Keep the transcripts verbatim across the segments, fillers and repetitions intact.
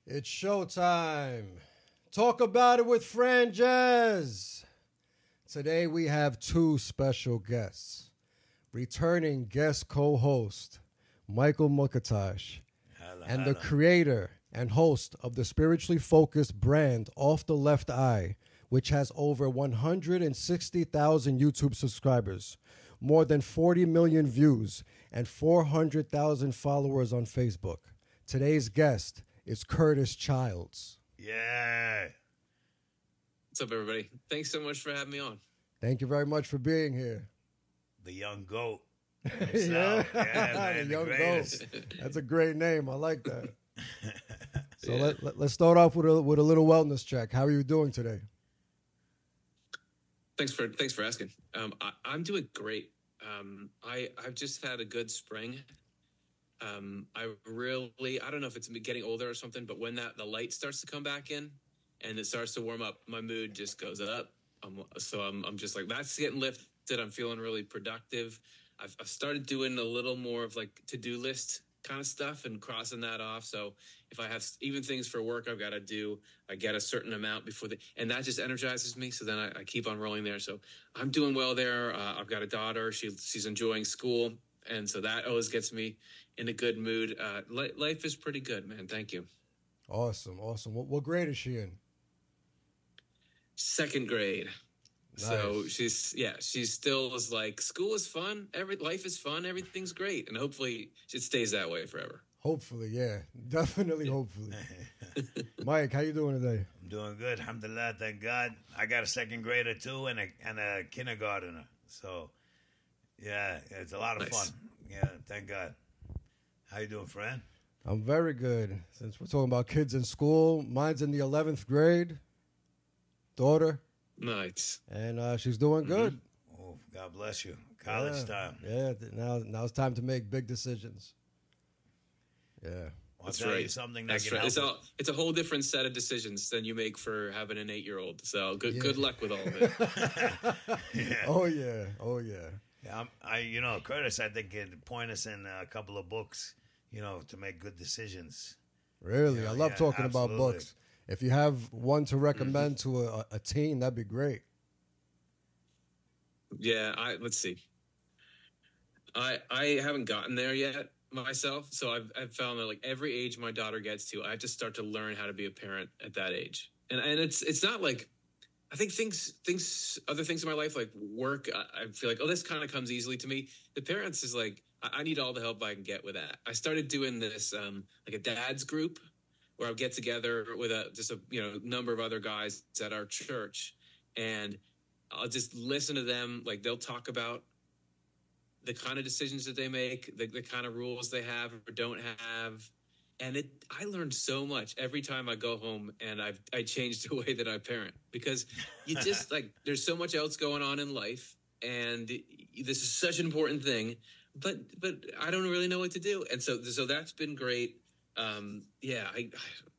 It's showtime. Talk about it with Fran Jazz. Today we have two special guests. Returning guest co-host Michael Mukatash and the creator and host of the spiritually focused brand Off the Left Eye, which has over one hundred sixty thousand YouTube subscribers, more than forty million views, and four hundred thousand followers on Facebook. Today's guest is Curtis Childs. Yeah. What's up, everybody? Thanks so much for having me on. Thank you very much for being here. The young goat. yeah, yeah man, the young the goat. That's a great name. I like that. So yeah. let, let, let's start off with a, with a little wellness check. How are you doing today? Thanks for thanks for asking. Um, I, I'm doing great. Um, I I've just had a good spring. Um, I really I don't know if it's me getting older or something, but when that the light starts to come back in and it starts to warm up, my mood just goes up. Um, so I'm I'm just like that's getting lifted. I'm feeling really productive. I've I've started doing a little more of like to-do list kind of stuff and crossing that off. So if I have even things for work I've got to do, I get a certain amount before the, and that just energizes me. So then I, I keep on rolling there. So I'm doing well there. Uh, I've got a daughter. She, she's enjoying school. And so that always gets me in a good mood. Uh, li- life is pretty good, man. Thank you. Awesome. Awesome. What, what grade is she in? Second grade. Nice. So she's, yeah, she still is like, school is fun. Every life is fun. Everything's great. And hopefully it stays that way forever. Hopefully, yeah. Definitely, hopefully. Mike, how you doing today? I'm doing good. Alhamdulillah, thank God. I got a second grader, too, and a, and a kindergartner. So, yeah, it's a lot of Nice. fun. Yeah, thank God. How you doing, friend? I'm very good. Since we're talking about kids in school, mine's in the eleventh grade, daughter, Nice. and uh, she's doing good. Oh, God bless you. College yeah. time. Yeah, th- now, now it's time to make big decisions. Yeah. I'll That's tell right. you something that That's can right. help. It's, all, it's a whole different set of decisions than you make for having an eight-year-old. So good Yeah. good luck with all of it. Yeah. Oh, yeah. Oh, yeah. Yeah, I'm, I, you know, Curtis, I think can point us in a couple of books, you know, to make good decisions. Really? Yeah, I love yeah, talking about absolutely. books. If you have one to recommend to a, a teen, that'd be great. Yeah, I let's see. I I haven't gotten there yet myself, so I've I've found that like every age my daughter gets to, I have to start to learn how to be a parent at that age. And and it's it's not like I think things things other things in my life like work. I, I feel like oh this kind of comes easily to me. The parents is like I, I need all the help I can get with that. I started doing this um, like a dad's group where I'll get together with a just a you know number of other guys at our church and I'll just listen to them. Like they'll talk about the kind of decisions that they make, the, the kind of rules they have or don't have. And it, I learned so much every time I go home and I've, I changed the way that I parent because you just like, there's so much else going on in life and this is such an important thing, but, but I don't really know what to do. And so, so that's been great. Um, yeah, I,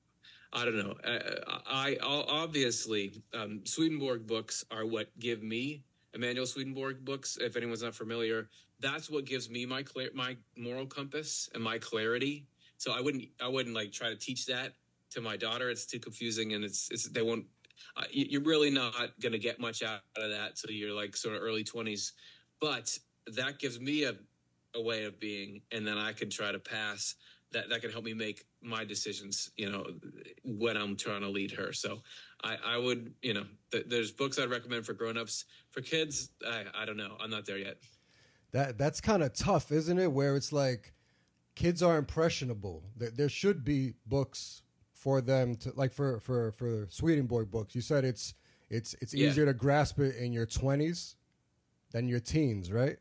I don't know. I, I I'll obviously um, Swedenborg books are what give me Emanuel Swedenborg books. If anyone's not familiar, that's what gives me my clear my moral compass and my clarity. So I wouldn't I wouldn't like try to teach that to my daughter. It's too confusing and it's it's they won't. Uh, you're really not going to get much out of that till you're like sort of early twenties. But that gives me a a way of being, and then I can try to pass. That, that can help me make my decisions, you know, when I'm trying to lead her. So I, I would, you know, th- there's books I'd recommend for grownups. For kids, I, I don't know. I'm not there yet. That That's kind of tough, isn't it? Where it's like kids are impressionable. There, there should be books for them to, like for, for, for Swedenborg books. You said it's it's it's Yeah. easier to grasp it in your twenties than your teens, right?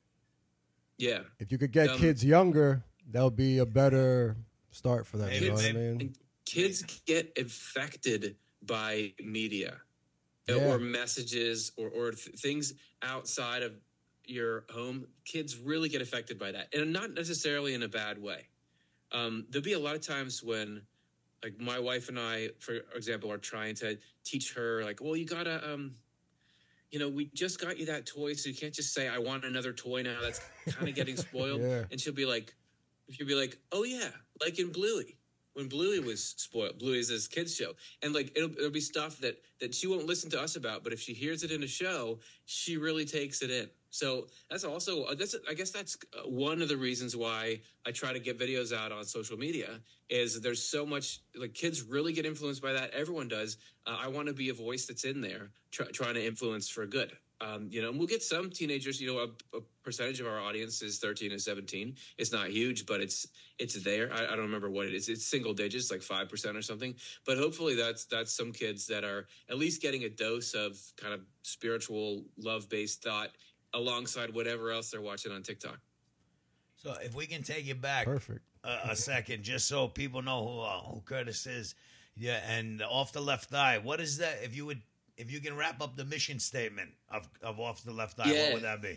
Yeah. If you could get Um, kids younger, that'll be a better start for them. Maybe- You know what I maybe- mean? And kids get affected by media uh, Yeah. or messages or, or th- things outside of your home. Kids really get affected by that. And not necessarily in a bad way. Um, there'll be a lot of times when like my wife and I, for example, are trying to teach her like, well, you gotta, um, you know, we just got you that toy. So you can't just say, I want another toy now. That's kind of getting spoiled. Yeah. And she'll be like, she'll be like, oh yeah, like in Bluey. when Bluey was spoiled. Bluey is this kids show, and like it'll, it'll be stuff that that she won't listen to us about, but if she hears it in a show, she really takes it in. So that's also that's I guess that's one of the reasons why I try to get videos out on social media. Is there's so much, like, kids really get influenced by that. Everyone does. Uh, I want to be a voice that's in there try, trying to influence for good. Um, you know, and we'll get some teenagers. You know, a, a percentage of our audience is thirteen and seventeen. It's not huge, but it's it's there. I, I don't remember what it is. It's single digits, like five percent or something. But hopefully, that's that's some kids that are at least getting a dose of kind of spiritual, love based thought alongside whatever else they're watching on TikTok. So if we can take you back Perfect. a, a second, just so people know who uh, who Curtis is, yeah, and Off the Left Eye. What is that? If you would. If you can wrap up the mission statement of, of Off the Left Eye, yeah. what would that be?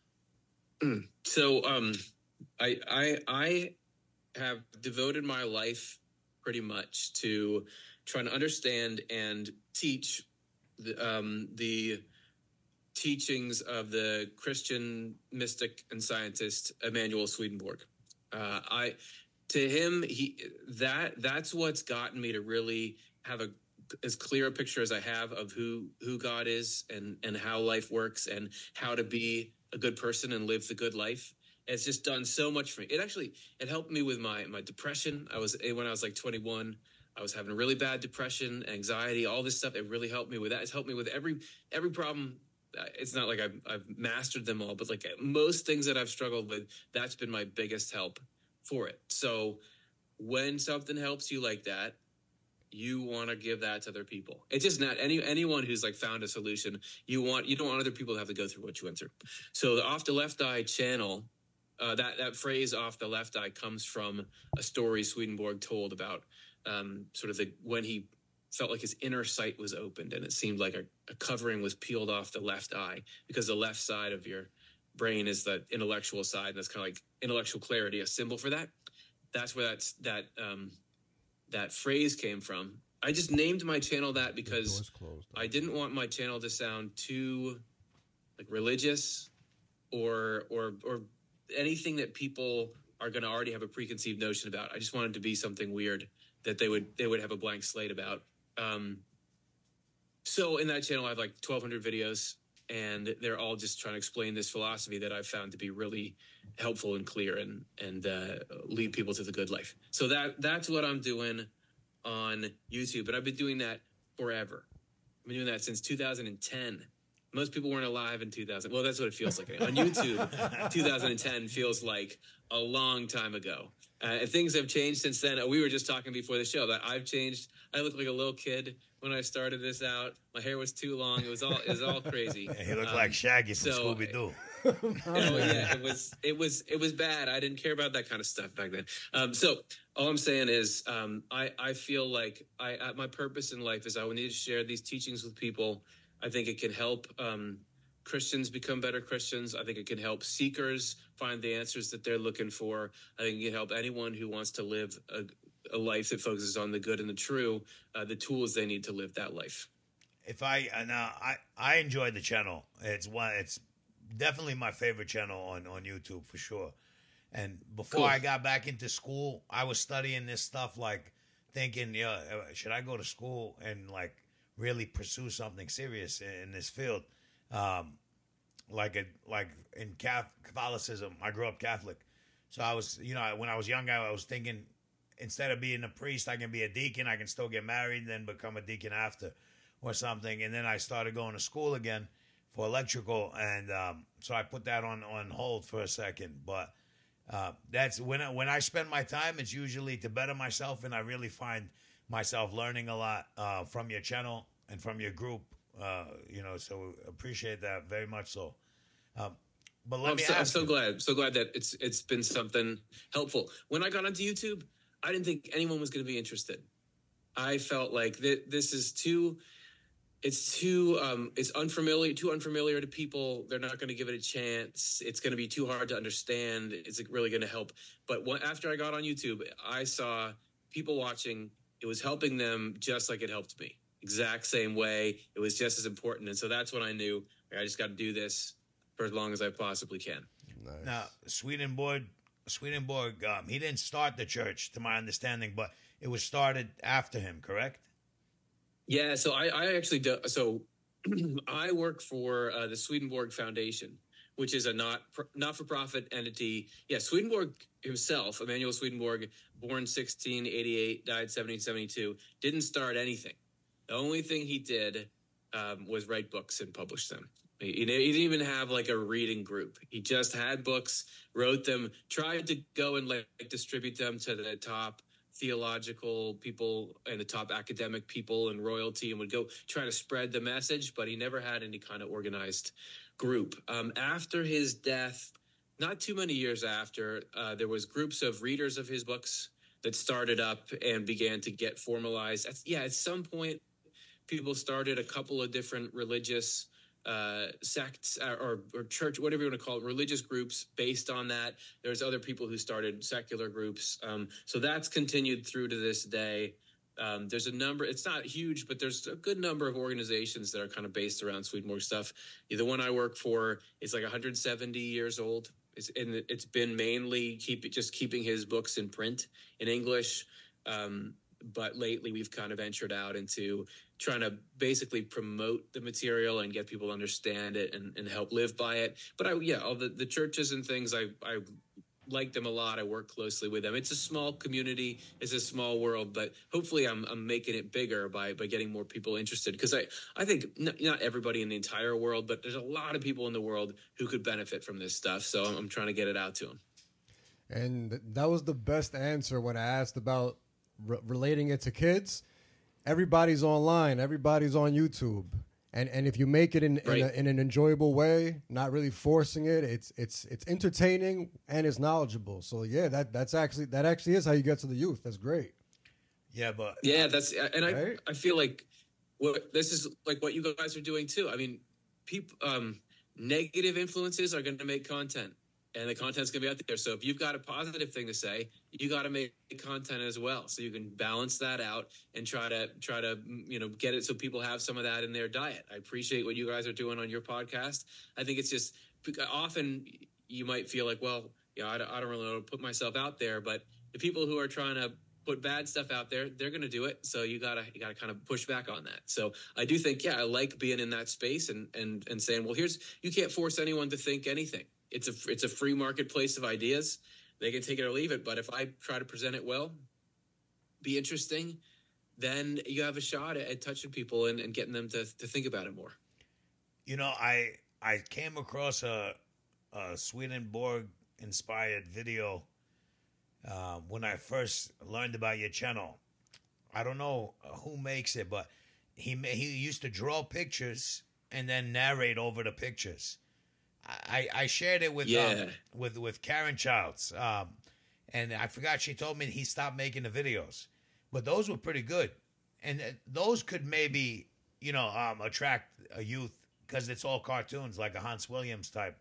So um, I, I I have devoted my life pretty much to trying to understand and teach the, um, the teachings of the Christian mystic and scientist Emanuel Swedenborg. Uh, I to him he that that's what's gotten me to really have a as clear a picture as I have of who who God is and and how life works and how to be a good person and live the good life. It's just done so much for me. It actually it helped me with my my depression. I was when I was like twenty-one, I was having really bad depression, anxiety, all this stuff. It really helped me with that. It's helped me with every every problem. It's not like I've, I've mastered them all, but like most things that I've struggled with, that's been my biggest help for it. So when something helps you like that, you want to give that to other people. It's just not any anyone who's like found a solution. You want you don't want other people to have to go through what you went through. So the Off the Left Eye channel, uh, that that phrase "off the left eye" comes from a story Swedenborg told about um, sort of the when he felt like his inner sight was opened and it seemed like a, a covering was peeled off the left eye, because the left side of your brain is the intellectual side, and that's kind of like intellectual clarity, a symbol for that. That's where that's that. Um, that phrase came from. I just named my channel that because I didn't want my channel to sound too like religious or or or anything that people are going to already have a preconceived notion about. I just wanted to be something weird that they would they would have a blank slate about. Um, so in that channel, I have like twelve hundred videos, and they're all just trying to explain this philosophy that I've found to be really helpful and clear and and uh, lead people to the good life. So that that's what I'm doing on YouTube, but I've been doing that forever. I've been doing that since two thousand ten. Most people weren't alive in two thousand. Well, that's what it feels like. On YouTube, two thousand ten feels like a long time ago. Uh, and things have changed since then. We were just talking before the show that I've changed. I look like a little kid when I started this out. My hair was too long. It was all it was all crazy. Yeah, he looked um, like Shaggy from so, Scooby Doo. Oh yeah, it was it was it was bad. I didn't care about that kind of stuff back then. Um, so all I'm saying is, um, I I feel like I, I my purpose in life is I would need to share these teachings with people. I think it can help um, Christians become better Christians. I think it can help seekers find the answers that they're looking for. I think it can help anyone who wants to live a, a life that focuses on the good and the true, uh, the tools they need to live that life. If I uh, now I I enjoy the channel. It's one. It's definitely my favorite channel on on YouTube for sure. And before Cool. I got back into school, I was studying this stuff, like thinking, yeah, should I go to school and like really pursue something serious in this field? Um, like a, like in Catholicism, I grew up Catholic, so I was, you know, when I was young, I was thinking instead of being a priest, I can be a deacon. I can still get married, then become a deacon after, or something. And then I started going to school again for electrical, and um, so I put that on on hold for a second. But uh, that's when I, when I spend my time, it's usually to better myself, and I really find myself learning a lot uh, from your channel and from your group. Uh, you know, so appreciate that very much. So, um, but let I'm me so, ask I'm so you. glad, so glad that it's it's been something helpful. When I got onto YouTube, I didn't think anyone was going to be interested. I felt like th- this is too, it's too, um, it's unfamiliar, too unfamiliar to people. They're not going to give it a chance. It's going to be too hard to understand. Is it really going to help? But when, after I got on YouTube, I saw people watching. It was helping them just like it helped me. Exact same way. It was just as important. And so that's when I knew I just got to do this for as long as I possibly can. Nice. Now, Swedenborg, Swedenborg, um, he didn't start the church, to my understanding, but it was started after him, correct? Yeah, so I, I actually do. So I work for uh, the Swedenborg Foundation, which is a not not for profit entity. Yeah, Swedenborg himself, Emanuel Swedenborg, born sixteen eighty-eight, died seventeen seventy-two, didn't start anything. The only thing he did um, was write books and publish them. He, he didn't even have like a reading group. He just had books, wrote them, tried to go and like distribute them to the top theological people and the top academic people and royalty, and would go try to spread the message, but he never had any kind of organized group. Um, after his death, not too many years after, uh, there was groups of readers of his books that started up and began to get formalized. At, yeah, at some point, people started a couple of different religious uh, sects or, or church, whatever you want to call it, religious groups based on that. There's other people who started secular groups. Um, so that's continued through to this day. Um, there's a number, it's not huge, but there's a good number of organizations that are kind of based around Swedenborg stuff. The one I work for is like one hundred seventy years old. It's, and it's been mainly keep just keeping his books in print in English. Um, but lately we've kind of ventured out into trying to basically promote the material and get people to understand it and, and help live by it. But I, yeah, all the, the churches and things, I, I like them a lot. I work closely with them. It's a small community. It's a small world, but hopefully I'm, I'm making it bigger by, by getting more people interested. Because I, I think not, not everybody in the entire world, but there's a lot of people in the world who could benefit from this stuff. So I'm, I'm trying to get it out to them. And that was the best answer when I asked about re- relating it to kids. Everybody's online. Everybody's on YouTube. And and if you make it in Right. in, a, in an enjoyable way, not really forcing it, it's it's it's entertaining and it's knowledgeable. So yeah, that that's actually that actually is how you get to the youth. That's great. Yeah, but Yeah, that's and I Right. I feel like what this is like what you guys are doing too. I mean, people um, negative influences are going to make content, and the content's going to be out there. So if you've got a positive thing to say, you got to make content as well, so you can balance that out and try to try to you know get it so people have some of that in their diet. I appreciate what you guys are doing on your podcast. I think it's just often you might feel like, well, you know, I don't, I don't really know how to put myself out there, but the people who are trying to put bad stuff out there, they're going to do it. So you gotta you gotta kind of push back on that. So I do think, yeah, I like being in that space and and and saying, well, here's you can't force anyone to think anything. It's a it's a free marketplace of ideas. They can take it or leave it. But if I try to present it well, be interesting, then you have a shot at, at touching people and, and getting them to to think about it more. you know, I I came across a, a Swedenborg inspired video uh, when I first learned about your channel. I don't know who makes it, but he ma- he used to draw pictures and then narrate over the pictures. I, I shared it with Yeah. um, with with Karen Childs, um, and I forgot she told me he stopped making the videos, but those were pretty good, and uh, those could maybe you know um, attract a youth because it's all cartoons like a Hans Williams type.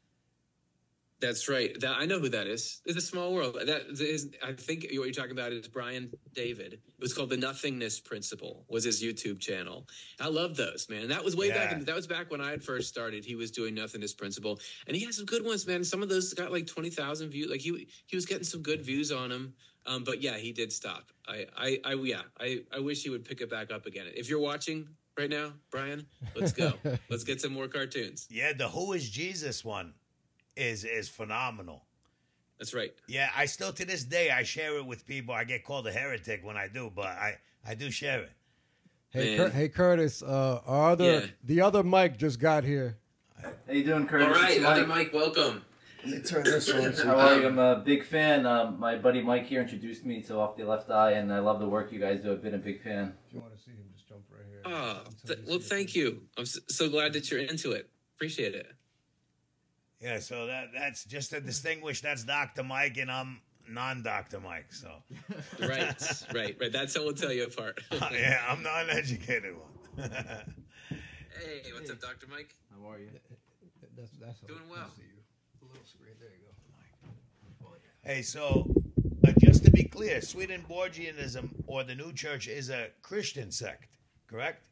That's right. That, I know who that is. It's a small world. That is, I think what you're talking about is Brian David. It was called the Nothingness Principle. Was his YouTube channel. I love those, man. That was way back. Yeah. In, that was back when I had first started. He was doing Nothingness Principle, and he had some good ones, man. Some of those got like twenty thousand views. Like he he was getting some good views on them. Um, but yeah, he did stop. I I, I yeah. I, I wish he would pick it back up again. If you're watching right now, Brian, let's go. Let's get some more cartoons. Yeah, the Who is Jesus one is is phenomenal. That's right. Yeah, I still to this day I share it with people. I get called a heretic when I do, but I I do share it. Hey, Man. Cur- hey, Curtis. Uh, our other Yeah. the other Mike just got here. How you doing, Curtis? All right, It's other Mike. Mike, welcome. Let me turn this on. How are you? I'm a big fan. Um, my buddy Mike here introduced me to Off the Left Eye, and I love the work you guys do. I've been a big fan. If you want to see him, just jump right here. Oh, Until th- you well, see it. thank you. I'm s- so glad that you're into it. Appreciate it. Yeah, so that that's just to distinguish. That's Doctor Mike, and I'm non-Doctor Mike. So Right, right, right. That's how we'll tell you apart. yeah, I'm not an educated one. Hey, what's up, Doctor Mike? How are you? That's, that's how Doing I well. see you. The little screen. There you go. Hey, so uh, just to be clear, Swedenborgianism or the New Church is a Christian sect, correct?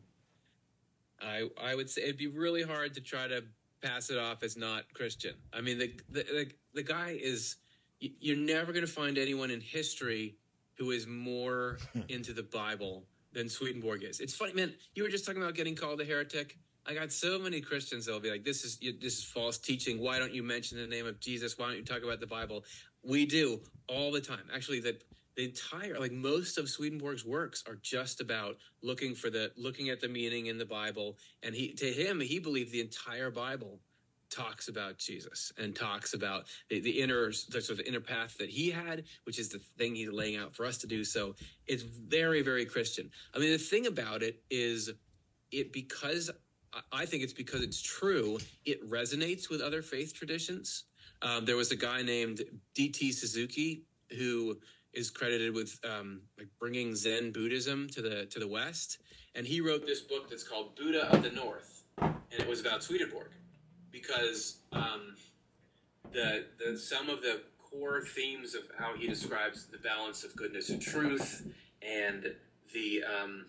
I I would say it'd be really hard to try to pass it off as not Christian. I mean, the the the, the guy is. y- You're never going to find anyone in history who is more into the Bible than Swedenborg is. It's funny, man. You were just talking about getting called a heretic. I got so many Christians that'll be like, "This is this is false teaching. Why don't you mention the name of Jesus? Why don't you talk about the Bible?" We do all the time. Actually, that the entire like most of Swedenborg's works are just about looking for the looking at the meaning in the Bible. And he to him, he believed the entire Bible talks about Jesus and talks about the, the inner the sort of inner path that he had, which is the thing he's laying out for us to do. So it's very, very Christian. I mean, the thing about it is it because I think it's because it's true. It resonates with other faith traditions. Um, there was a guy named D T Suzuki who is credited with um, like bringing Zen Buddhism to the to the West, and he wrote this book that's called Buddha of the North, and it was about Swedenborg because um, the the some of the core themes of how he describes the balance of goodness and truth and the um,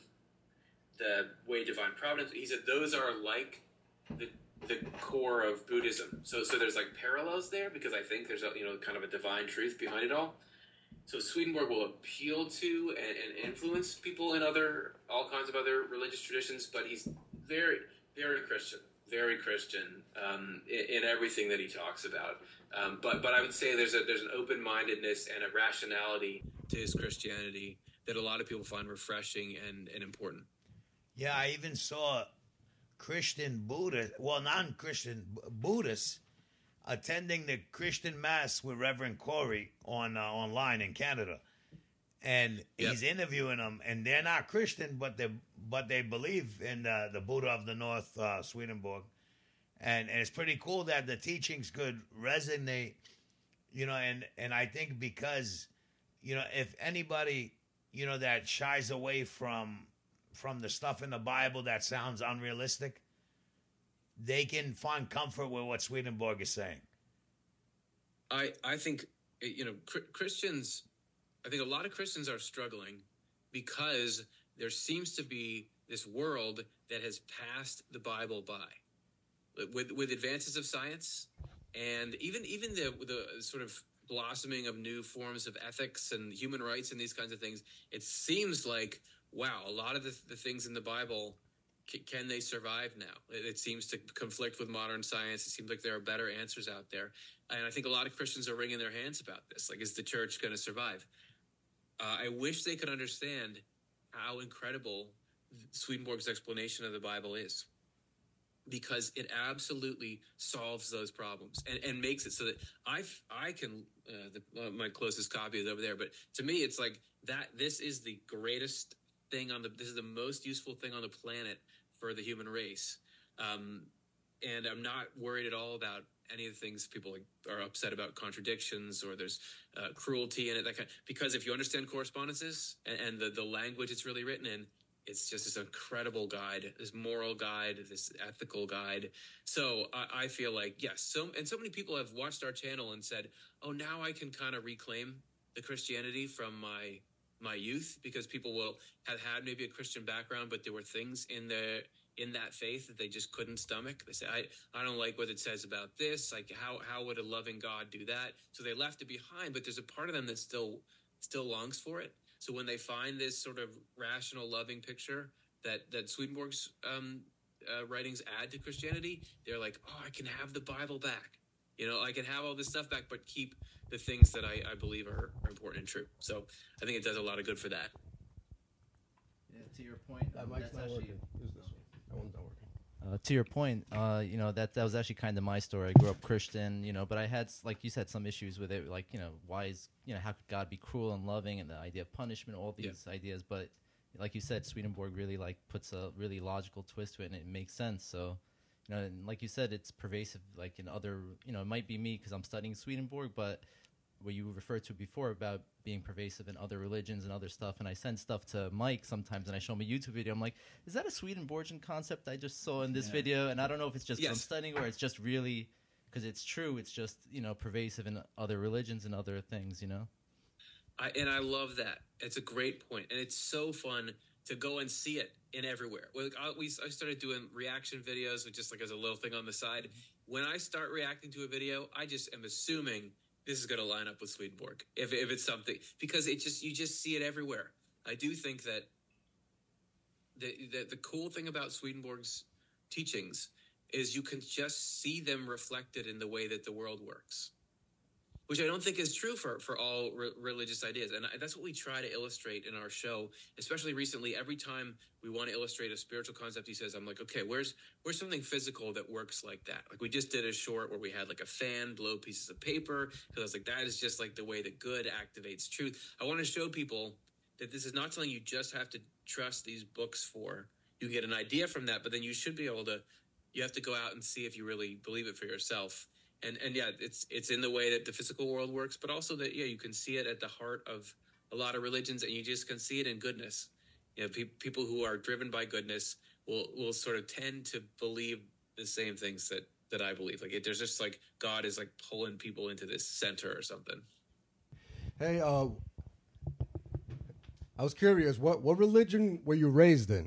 the way divine providence. He said those are like the the core of Buddhism. So so there's like parallels there because I think there's a you know kind of a divine truth behind it all. So Swedenborg will appeal to and, and influence people in other all kinds of other religious traditions, but he's very very Christian, very Christian um, in, in everything that he talks about. Um, but but I would say there's a there's an open mindedness and a rationality to his Christianity that a lot of people find refreshing and, and important. Yeah, I even saw Christian Buddhists, well, non-Christian Buddhists, attending the Christian Mass with Reverend Corey on uh, online in Canada, and yep. he's interviewing them, and they're not Christian, but they but they believe in uh, the Buddha of the North, uh, Swedenborg, and, and it's pretty cool that the teachings could resonate, you know, and and I think because, you know, if anybody, you know, that shies away from from the stuff in the Bible that sounds unrealistic, they can find comfort with what Swedenborg is saying. I I think, you know, Christians, I think a lot of Christians are struggling because there seems to be this world that has passed the Bible by. With with advances of science and even even the the sort of blossoming of new forms of ethics and human rights and these kinds of things, it seems like, wow, a lot of the, the things in the Bible, c- can they survive now? It, it seems to conflict with modern science. It seems like there are better answers out there. And I think a lot of Christians are wringing their hands about this. Like, is the church going to survive? Uh, I wish they could understand how incredible Swedenborg's explanation of the Bible is, because it absolutely solves those problems and, and makes it so that I I can uh, the, uh, my closest copy is over there. But to me, it's like that. This is the greatest thing on the. This is the most useful thing on the planet for the human race. Um, and I'm not worried at all about any of the things people like, are upset about, contradictions or there's uh, cruelty in it. That kind because if you understand correspondences and, and the the language it's really written in, it's just this incredible guide, this moral guide, this ethical guide. So I, I feel like, yes, so and so many people have watched our channel and said, oh, now I can kind of reclaim the Christianity from my my youth, because people will have had maybe a Christian background, but there were things in the in that faith that they just couldn't stomach. They say, I, I don't like what it says about this. Like, how how would a loving God do that? So they left it behind, but there's a part of them that still still longs for it. So when they find this sort of rational, loving picture that, that Swedenborg's um, uh, writings add to Christianity, they're like, oh, I can have the Bible back. You know, I can have all this stuff back, but keep the things that I, I believe are, are important and true. So I think it does a lot of good for that. Yeah, to your point, That um, mic's that's not actually, working. Use this one. That one's not working. Uh, to your point, uh, you know, that that was actually kind of my story. I grew up Christian, you know, but I had, like you said, some issues with it. Like, you know, why is, you know, how could God be cruel and loving, and the idea of punishment, all these yeah. ideas. But like you said, Swedenborg really like puts a really logical twist to it, and it makes sense. So, you know, and like you said, it's pervasive, like in other, you know, it might be me because I'm studying Swedenborg, but what you referred to before about being pervasive in other religions and other stuff. And I send stuff to Mike sometimes, and I show him a YouTube video. I'm like, is that a Swedenborgian concept I just saw in this yeah. video? And I don't know if it's just yes. I'm studying or it's just really, because it's true, it's just, you know, pervasive in other religions and other things, you know? I, and I love that. It's a great point. And it's so fun to go and see it in everywhere. Like I, we, I started doing reaction videos with just like as a little thing on the side. When I start reacting to a video, I just am assuming this is going to line up with Swedenborg if if it's something, because it just you just see it everywhere. I do think that the the, the cool thing about Swedenborg's teachings is you can just see them reflected in the way that the world works, which I don't think is true for, for all re- religious ideas. And I, that's what we try to illustrate in our show, especially recently. Every time we want to illustrate a spiritual concept, he says, I'm like, okay, where's where's something physical that works like that? Like we just did a short where we had like a fan blow pieces of paper, because I was like, that is just like the way that good activates truth. I want to show people that this is not something you just have to trust these books for. You get an idea from that, but then you should be able to, you have to go out and see if you really believe it for yourself. And and yeah, it's it's in the way that the physical world works, but also that, yeah, you can see it at the heart of a lot of religions, and you just can see it in goodness. You know, pe- people who are driven by goodness will will sort of tend to believe the same things that, that I believe. Like it, there's just like God is like pulling people into this center or something. Hey, uh, I was curious, what, what religion were you raised in?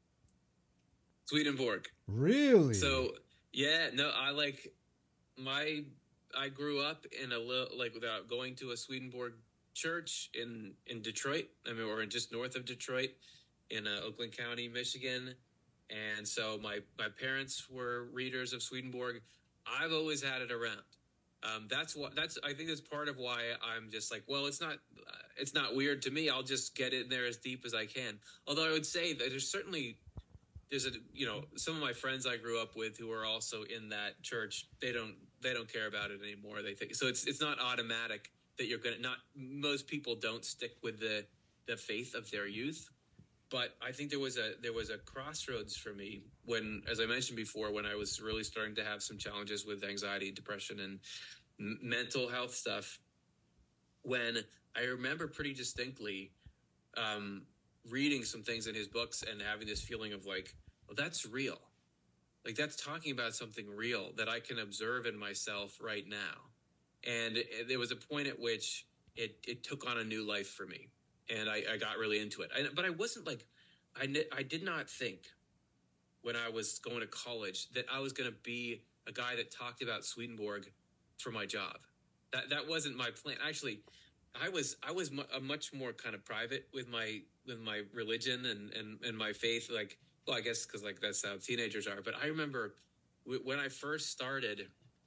Swedenborg. Really? So, yeah, no, I like my, I grew up in a little, like without going to a Swedenborg church in, in Detroit, I mean, or in just north of Detroit in uh, Oakland County, Michigan. And so my, my parents were readers of Swedenborg. I've always had it around. Um, that's what, that's, I think that's part of why I'm just like, well, it's not, uh, it's not weird to me. I'll just get in there as deep as I can. Although I would say that there's certainly, there's a, you know, some of my friends I grew up with who are also in that church, they don't, they don't care about it anymore. They think, so it's, it's not automatic that you're going to not, most people don't stick with the, the faith of their youth. But I think there was a, there was a crossroads for me when, as I mentioned before, when I was really starting to have some challenges with anxiety, depression, and m- mental health stuff, when I remember pretty distinctly, um, reading some things in his books and having this feeling of like, well, that's real. Like that's talking about something real that I can observe in myself right now. And it, there was a point at which it, it took on a new life for me. And I, I got really into it. I, but I wasn't like, I, I did not think when I was going to college that I was going to be a guy that talked about Swedenborg for my job. That that wasn't my plan. Actually, I was I was mu- a much more kind of private with my with my religion and, and, and my faith. Like, well, I guess because like that's how teenagers are. But I remember w- when I first started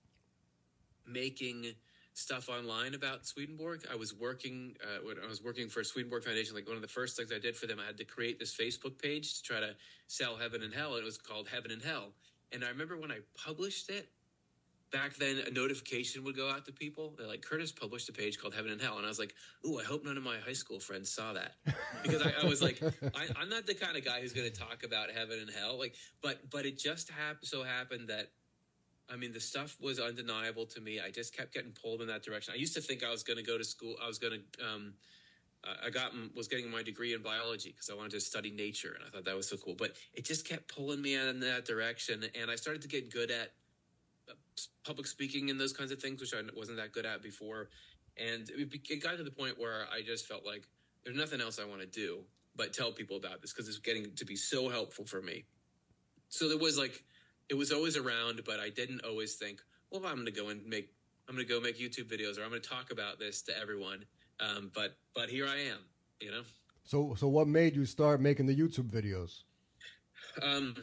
making stuff online about Swedenborg, I was working uh, when I was working for Swedenborg Foundation. Like one of the first things I did for them, I had to create this Facebook page to try to sell Heaven and Hell. And it was called Heaven and Hell. And I remember when I published it, back then a notification would go out to people. They're like, Curtis published a page called Heaven and Hell. And I was like, ooh, I hope none of my high school friends saw that. Because I, I was like, I, I'm not the kind of guy who's going to talk about heaven and hell. Like, but, but it just hap- so happened that, I mean, the stuff was undeniable to me. I just kept getting pulled in that direction. I used to think I was going to go to school. I was going to, um, I got, was getting my degree in biology because I wanted to study nature. And I thought that was so cool, but it just kept pulling me in that direction. And I started to get good at public speaking and those kinds of things, which I wasn't that good at before. And it got to the point where I just felt like there's nothing else I want to do but tell people about this because it's getting to be so helpful for me. So there was like, it was always around, but I didn't always think, well, I'm going to go and make, I'm going to go make YouTube videos or I'm going to talk about this to everyone. Um, but, but here I am, you know? So, so what made you start making the YouTube videos? Um,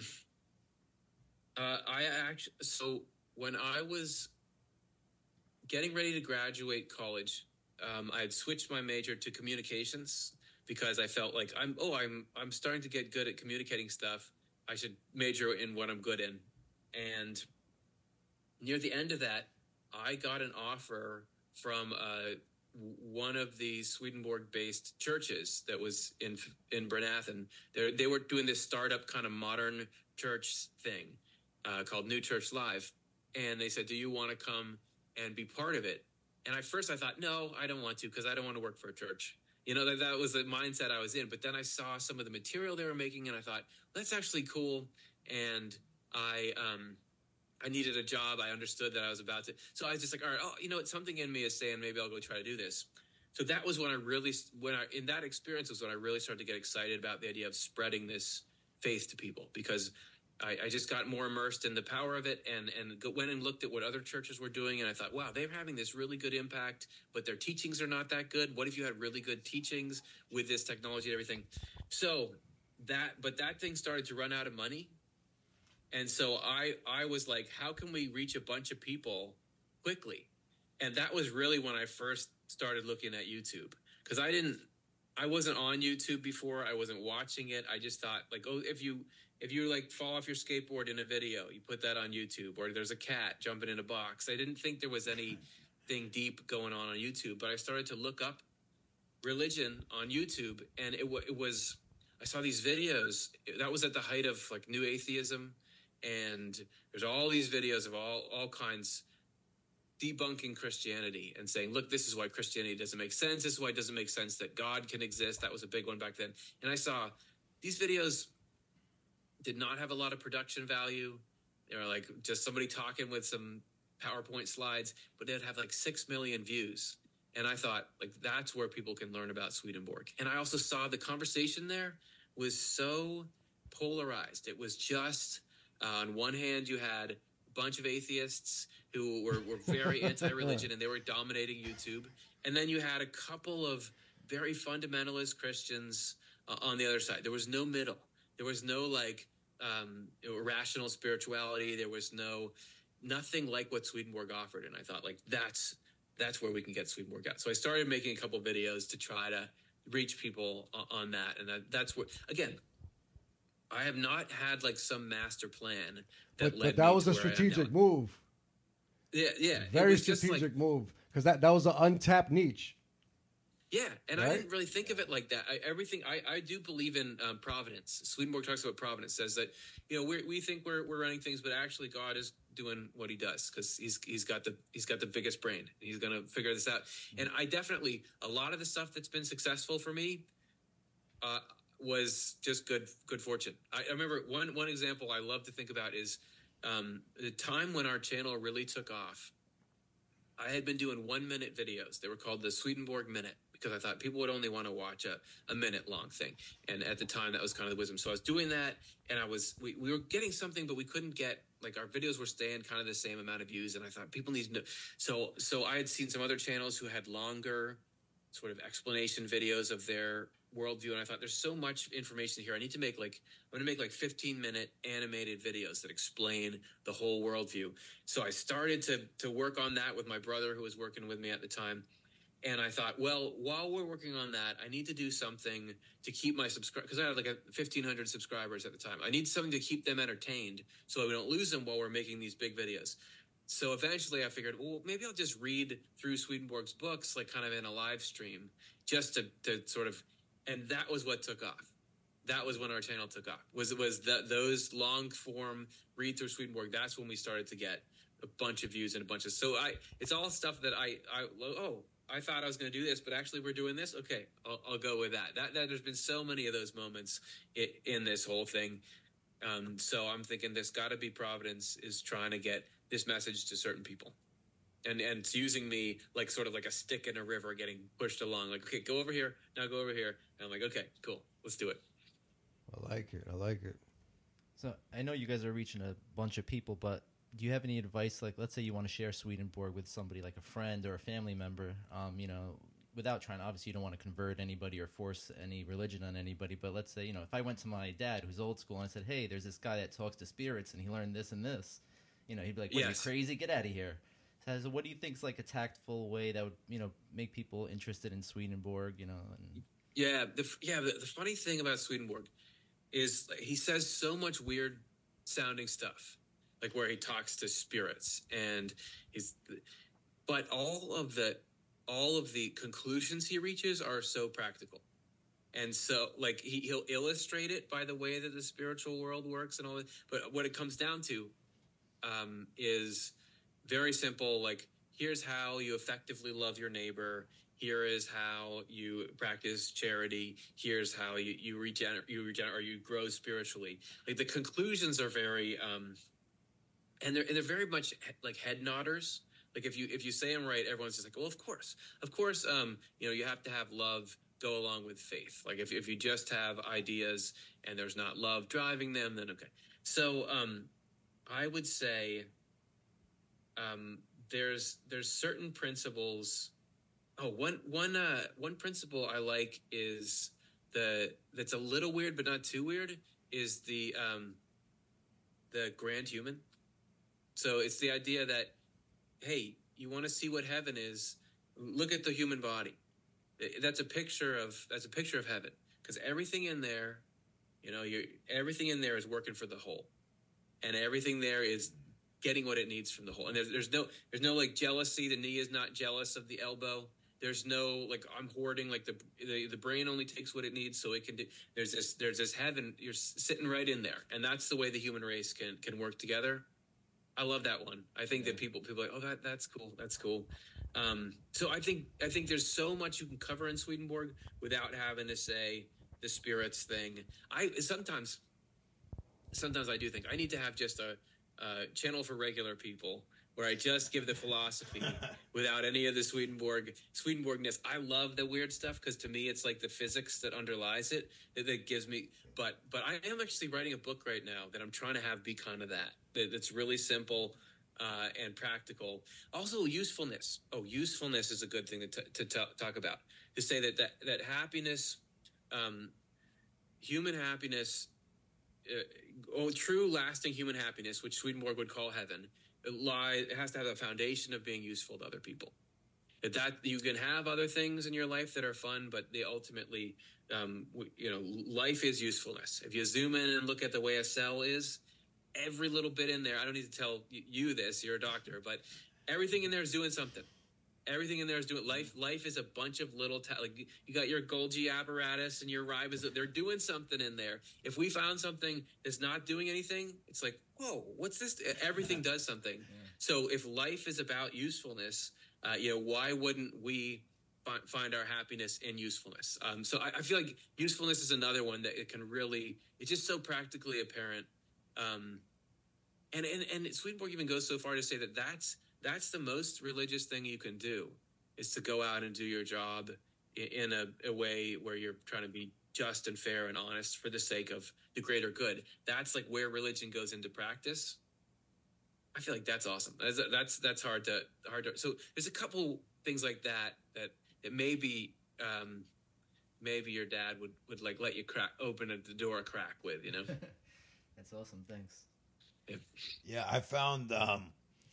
uh, I actually, so when I was getting ready to graduate college, um, I had switched my major to communications because I felt like I'm, oh, I'm, I'm starting to get good at communicating stuff. I should major in what I'm good in. And near the end of that, I got an offer from uh, one of the Swedenborg-based churches that was in in Bernathen. They they were doing this startup kind of modern church thing uh, called New Church Live, and they said, "Do you want to come and be part of it?" And at first, I thought, "No, I don't want to because I don't want to work for a church." You know, that, that was the mindset I was in. But then I saw some of the material they were making, and I thought, that's actually cool. And I um, I needed a job. I understood that I was about to. So I was just like, all right, oh, you know what? Something in me is saying maybe I'll go try to do this. So that was when I really, when I, in that experience was when I really started to get excited about the idea of spreading this faith to people. Because I, I just got more immersed in the power of it, and and go, went and looked at what other churches were doing, and I thought, wow, they're having this really good impact, but their teachings are not that good. What if you had really good teachings with this technology and everything? So that, but that thing started to run out of money, and so I I was like, how can we reach a bunch of people quickly? And that was really when I first started looking at YouTube, because I didn't, I wasn't on YouTube before. I wasn't watching it. I just thought, like, oh, if you if you like fall off your skateboard in a video, you put that on YouTube, or there's a cat jumping in a box. I didn't think there was anything deep going on on YouTube, but I started to look up religion on YouTube, and it, w- it was, I saw these videos. That was at the height of like new atheism, and there's all these videos of all all kinds debunking Christianity and saying, look, this is why Christianity doesn't make sense. This is why it doesn't make sense that God can exist. That was a big one back then. And I saw these videos did not have a lot of production value. They were like just somebody talking with some PowerPoint slides, but they'd have like six million views. And I thought, like, that's where people can learn about Swedenborg. And I also saw the conversation there was so polarized. It was just, uh, on one hand, you had a bunch of atheists who were, were very anti-religion, and they were dominating YouTube. And then you had a couple of very fundamentalist Christians uh, on the other side. There was no middle. There was no, like, um, rational spirituality. There was no, nothing like what Swedenborg offered. And I thought, like, that's, that's where we can get Swedenborg out. So I started making a couple videos to try to reach people on that. And that, that's what, again, I have not had like some master plan that but, led but that me was to a where I am strategic now. move. Yeah, yeah. Very It was just strategic like, move, because that, that was an untapped niche. yeah, and Right? I didn't really think of it like that. I, everything I, I do believe in um, providence. Swedenborg talks about providence. Says that, you know, we we think we're we're running things, but actually God is doing what He does because he's he's got the he's got the biggest brain. He's gonna figure this out. And I definitely, a lot of the stuff that's been successful for me uh, was just good good fortune. I, I remember one one example I love to think about is um, the time when our channel really took off. I had been doing one minute videos. They were called the Swedenborg Minute, because I thought people would only want to watch a, a minute long thing. And at the time, that was kind of the wisdom. So I was doing that, and I was we, we were getting something, but we couldn't get, like, our videos were staying kind of the same amount of views. And I thought people need to know. So, so I had seen some other channels who had longer sort of explanation videos of their worldview. And I thought, there's so much information here. I need to make like, I'm going to make like fifteen minute animated videos that explain the whole worldview. So I started to, to work on that with my brother who was working with me at the time. And I thought, well, while we're working on that, I need to do something to keep my subscribers, because I had like a fifteen hundred subscribers at the time. I need something to keep them entertained so we don't lose them while we're making these big videos. So eventually I figured, well, maybe I'll just read through Swedenborg's books, like kind of in a live stream, just to, to sort of, and that was what took off. That was when our channel took off. Was it was that those long form read through Swedenborg? That's when we started to get a bunch of views and a bunch of. So I, it's all stuff that I, I oh, I thought I was going to do this, but actually we're doing this. Okay, I'll, I'll go with that. That, that. There's been so many of those moments in, in this whole thing. Um, so I'm thinking there's got to be providence is trying to get this message to certain people. And and it's using me like sort of like a stick in a river getting pushed along. Like, okay, go over here. Now go over here. And I'm like, okay, cool. Let's do it. I like it. I like it. So I know you guys are reaching a bunch of people, but do you have any advice? Like, let's say you want to share Swedenborg with somebody, like a friend or a family member, um, you know, without trying, obviously you don't want to convert anybody or force any religion on anybody. But let's say, you know, if I went to my dad who's old school and I said, hey, there's this guy that talks to spirits and he learned this and this, you know, he'd be like, what, Yes. are you crazy? Get out of here. So what do you think is like a tactful way that would, you know, make people interested in Swedenborg, you know? And... Yeah, the, yeah. The, the funny thing about Swedenborg is like, he says so much weird sounding stuff, like where he talks to spirits, and he's, but all of the all of the conclusions he reaches are so practical, and so like he, he'll illustrate it by the way that the spiritual world works and all that. But what it comes down to um, is very simple. Like, here's how you effectively love your neighbor. Here is how you practice charity. Here's how you, you regenerate, you regenerate, or you grow spiritually. Like, the conclusions are very, um, and they're and they're very much like head nodders. Like, if you if you say them right, everyone's just like, well, of course, of course. Um, you know, you have to have love go along with faith. Like, if if you just have ideas and there's not love driving them, then okay. So um, I would say um, there's there's certain principles. Oh, one one uh, one principle I like is the that's a little weird but not too weird is the um, the grand human. So it's the idea that, hey, you want to see what heaven is? Look at the human body. That's a picture of that's a picture of heaven, because everything in there, you know, you're everything in there is working for the whole, and everything there is getting what it needs from the whole. And there's there's no there's no like jealousy. The knee is not jealous of the elbow. There's no like I'm hoarding. Like the the, the brain only takes what it needs, so it can do. There's this there's this heaven. You're sitting right in there, and that's the way the human race can can work together. I love that one. I think that people people are like, oh, that that's cool. That's cool. Um, so I think I think there's so much you can cover in Swedenborg without having to say the spirits thing. I sometimes sometimes I do think I need to have just a, a channel for regular people where I just give the philosophy without any of the Swedenborg Swedenborgness. I love the weird stuff because to me it's like the physics that underlies it that, that gives me. But but I am actually writing a book right now that I'm trying to have be kind of that. that that's really simple. Uh, and practical. Also, usefulness. Oh, usefulness is a good thing to, t- to t- talk about. To say that that, that happiness, um, human happiness, uh, oh, true lasting human happiness, which Swedenborg would call heaven, it, lie, it has to have a foundation of being useful to other people. That, that you can have other things in your life that are fun, but they ultimately, um, you know, life is usefulness. If you zoom in and look at the way a cell is, every little bit in there, I don't need to tell you this, you're a doctor, but everything in there is doing something. Everything in there is doing life. Life is a bunch of little, ta- like you got your Golgi apparatus and your ribosome. They're doing something in there. If we found something that's not doing anything, it's like, whoa, what's this? Everything does something. Yeah. So if life is about usefulness, uh, you know, why wouldn't we fi- find our happiness in usefulness? Um, so I, I feel like usefulness is another one that it can really, it's just so practically apparent. Um, and, and, and Swedenborg even goes so far to say that that's, that's the most religious thing you can do is to go out and do your job in, in a, a way where you're trying to be just and fair and honest for the sake of the greater good. That's like where religion goes into practice. I feel like that's awesome. That's, that's, that's hard to, hard to, so there's a couple things like that, that, that maybe, um, maybe your dad would, would like let you crack, open the door a crack with, you know? That's awesome. Thanks. Yeah, yeah I found um,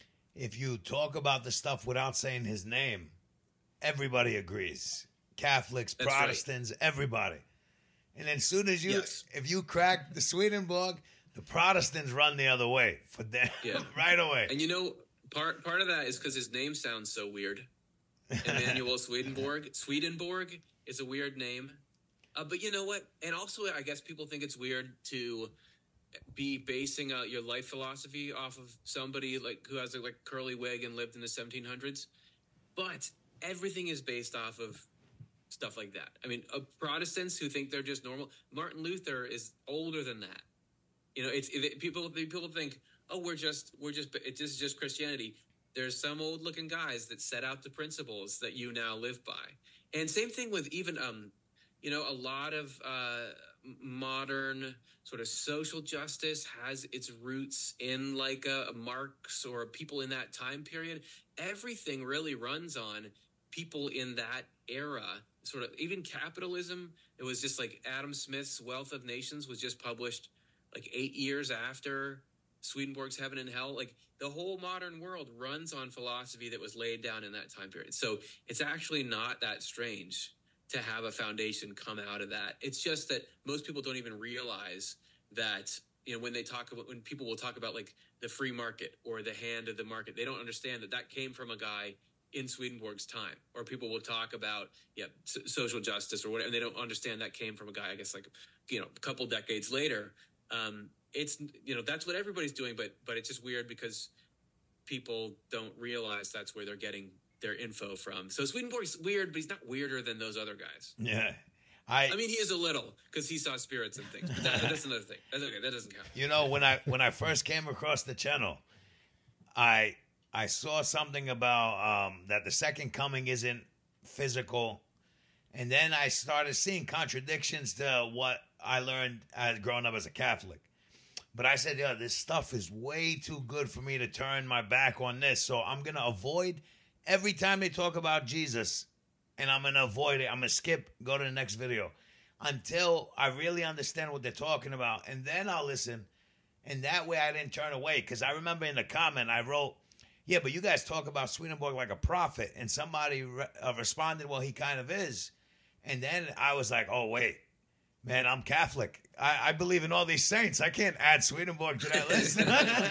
if you talk about the stuff without saying his name, everybody agrees. Catholics, That's Protestants, right. everybody. And as soon as you, yes. if you crack the Swedenborg, the Protestants run the other way for them yeah. right away. And you know, part part of that is because his name sounds so weird. Emanuel Swedenborg. Swedenborg is a weird name. Uh, but you know what? And also, I guess people think it's weird to be basing out your life philosophy off of somebody like who has a like curly wig and lived in the seventeen hundreds. But everything is based off of stuff like that. I mean, uh, Protestants who think they're just normal. Martin Luther is older than that. You know, it's it, people. People think, oh, we're just we're just it's just just Christianity. There's some old looking guys that set out the principles that you now live by. And same thing with even um, you know, a lot of uh, modern sort of social justice has its roots in like a, a Marx or people in that time period. Everything really runs on people in that era. Sort of even capitalism. It was just like Adam Smith's Wealth of Nations was just published like eight years after Swedenborg's Heaven and Hell. Like the whole modern world runs on philosophy that was laid down in that time period. So it's actually not that strange to have a foundation come out of that. It's just that most people don't even realize that, you know, when they talk about, when people will talk about like the free market or the hand of the market, they don't understand that that came from a guy in Swedenborg's time. Or people will talk about, yeah, so- social justice or whatever, and they don't understand that came from a guy, I guess, like, you know, a couple decades later. Um, it's, you know, that's what everybody's doing, but, but it's just weird because people don't realize that's where they're getting their info from. So Swedenborg's weird, but he's not weirder than those other guys. Yeah. I I mean, he is a little because he saw spirits and things, but that, that's another thing. That's okay. That doesn't count. You know, when I when I first came across the channel, I I saw something about um, that the second coming isn't physical, and then I started seeing contradictions to what I learned as growing up as a Catholic. But I said, yeah, this stuff is way too good for me to turn my back on this. So I'm going to avoid every time they talk about Jesus, and I'm going to avoid it. I'm going to skip, go to the next video until I really understand what they're talking about. And then I'll listen. And that way I didn't turn away. Because I remember in the comment I wrote, yeah, but you guys talk about Swedenborg like a prophet. And somebody re- uh, responded, well, he kind of is. And then I was like, oh, wait. Man, I'm Catholic. I, I believe in all these saints. I can't add Swedenborg to that list.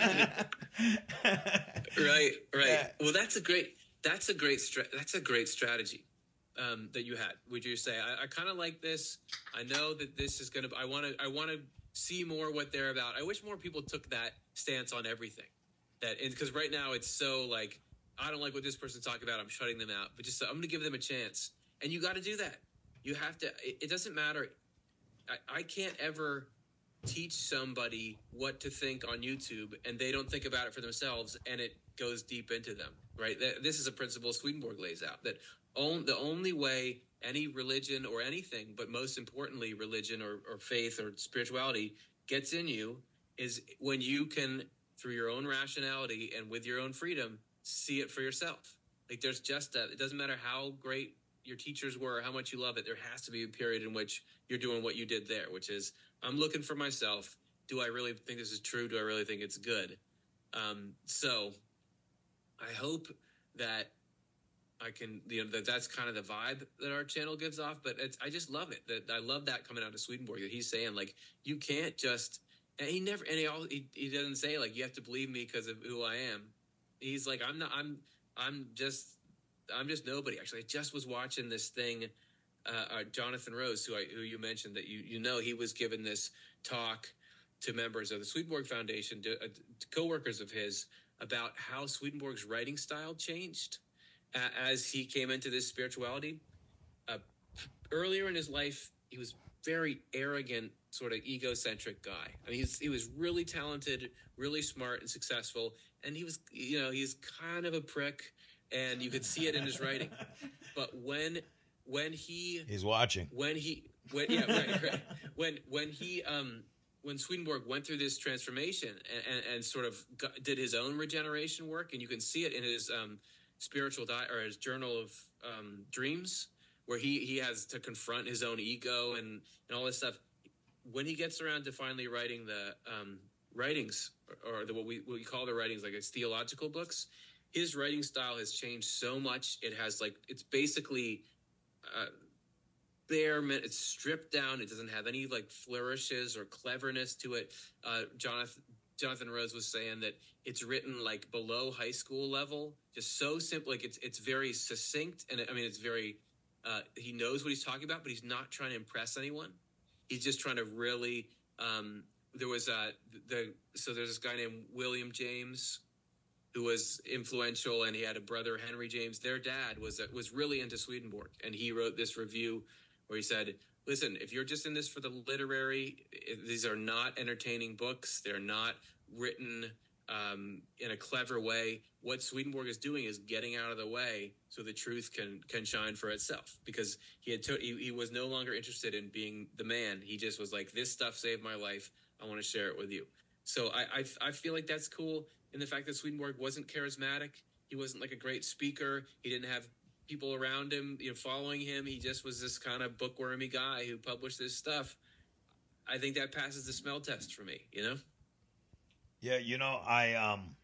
right, right. Yeah. Well, that's a great. That's a great. Stra- that's a great strategy um, that you had. Would you say? I, I kind of like this. I know that this is gonna. I want to. I want to see more what they're about. I wish more people took that stance on everything. That because right now it's so like I don't like what this person's talking about. I'm shutting them out. But just I'm going to give them a chance, and you got to do that. You have to. It, it doesn't matter. I, I can't ever teach somebody what to think on YouTube and they don't think about it for themselves and it goes deep into them, right? That, this is a principle Swedenborg lays out, that on, the only way any religion or anything, but most importantly, religion or, or faith or spirituality gets in you is when you can, through your own rationality and with your own freedom, see it for yourself. Like there's just a, it doesn't matter how great your teachers were, how much you love it, there has to be a period in which you're doing what you did there, which is I'm looking for myself. Do I really think this is true? Do I really think it's good? Um, so I hope that I can, you know, that that's kind of the vibe that our channel gives off. But it's, I just love it. That I love that coming out of Swedenborg, that he's saying like, you can't just, and he never, and he, all, he, he doesn't say like, you have to believe me because of who I am. He's like, I'm not, I'm, I'm just, I'm just nobody. Actually, I just was watching this thing. Uh, uh, Jonathan Rose, who I, who you mentioned that you you know, he was given this talk to members of the Swedenborg Foundation, to, uh, to coworkers of his, about how Swedenborg's writing style changed uh, as he came into this spirituality. Uh, earlier in his life, he was very arrogant, sort of egocentric guy. I mean, he's, he was really talented, really smart and successful, and he was, you know, he's kind of a prick. And you could see it in his writing. But when when he He's watching. When he when yeah, right, right. When when he um when Swedenborg went through this transformation and, and, and sort of got, did his own regeneration work, and you can see it in his um spiritual diet or his journal of um dreams, where he he has to confront his own ego and, and all this stuff. When he gets around to finally writing the um writings or, or the what we what we call the writings, like his theological books, his writing style has changed so much. It has like, it's basically uh, bare, it's stripped down. It doesn't have any like flourishes or cleverness to it. Uh, Jonathan, Jonathan Rose was saying that it's written like below high school level, just so simple. Like it's, it's very succinct. And I mean, it's very, uh, he knows what he's talking about, but he's not trying to impress anyone. He's just trying to really, um, there was uh the, so there's this guy named William James, who was influential, and he had a brother, Henry James. Their dad was was really into Swedenborg, and he wrote this review where he said, listen, if you're just in this for the literary, these are not entertaining books. They're not written um, in a clever way. What Swedenborg is doing is getting out of the way so the truth can can shine for itself, because he had to, he, he was no longer interested in being the man. He just was like, this stuff saved my life. I want to share it with you. So I, I I feel like that's cool. In the fact that Swedenborg wasn't charismatic, he wasn't like a great speaker. He didn't have people around him, you know, following him. He just was this kind of bookwormy guy who published this stuff. I think that passes the smell test for me, you know? Yeah, you know, I um,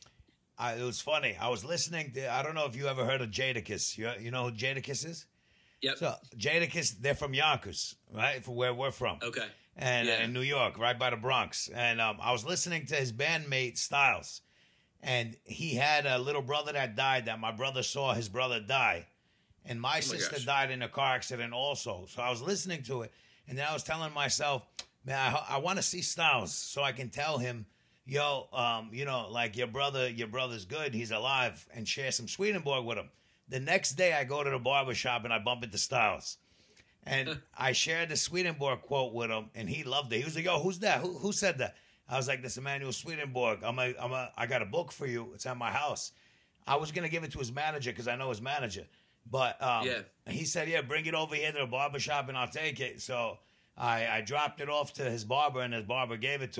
I it was funny. I was listening to, I don't know if you ever heard of Jadakiss. You you know who Jadakiss is? Yep. So Jadakiss, they're from Yonkers, right? From where we're from. Okay. And Yeah. uh, in New York, right by the Bronx. And um, I was listening to his bandmate Styles, and he had a little brother that died. That my brother saw his brother die, and my, Oh my sister gosh. died in a car accident also. So I was listening to it, and then I was telling myself, man, I, I want to see Styles so I can tell him, yo, um, you know, like your brother, your brother's good, he's alive, and share some Swedenborg with him. The next day, I go to the barber shop and I bump into Styles. And I shared the Swedenborg quote with him, and he loved it. He was like, "Yo, who's that? Who, who said that?" I was like, "This Emmanuel Swedenborg. I'm a, I'm a, I got a book for you. It's at my house." I was gonna give it to his manager because I know his manager, but um, Yeah. he said, "Yeah, bring it over here to the barber shop and I'll take it." So I, I dropped it off to his barber, and his barber gave it to him.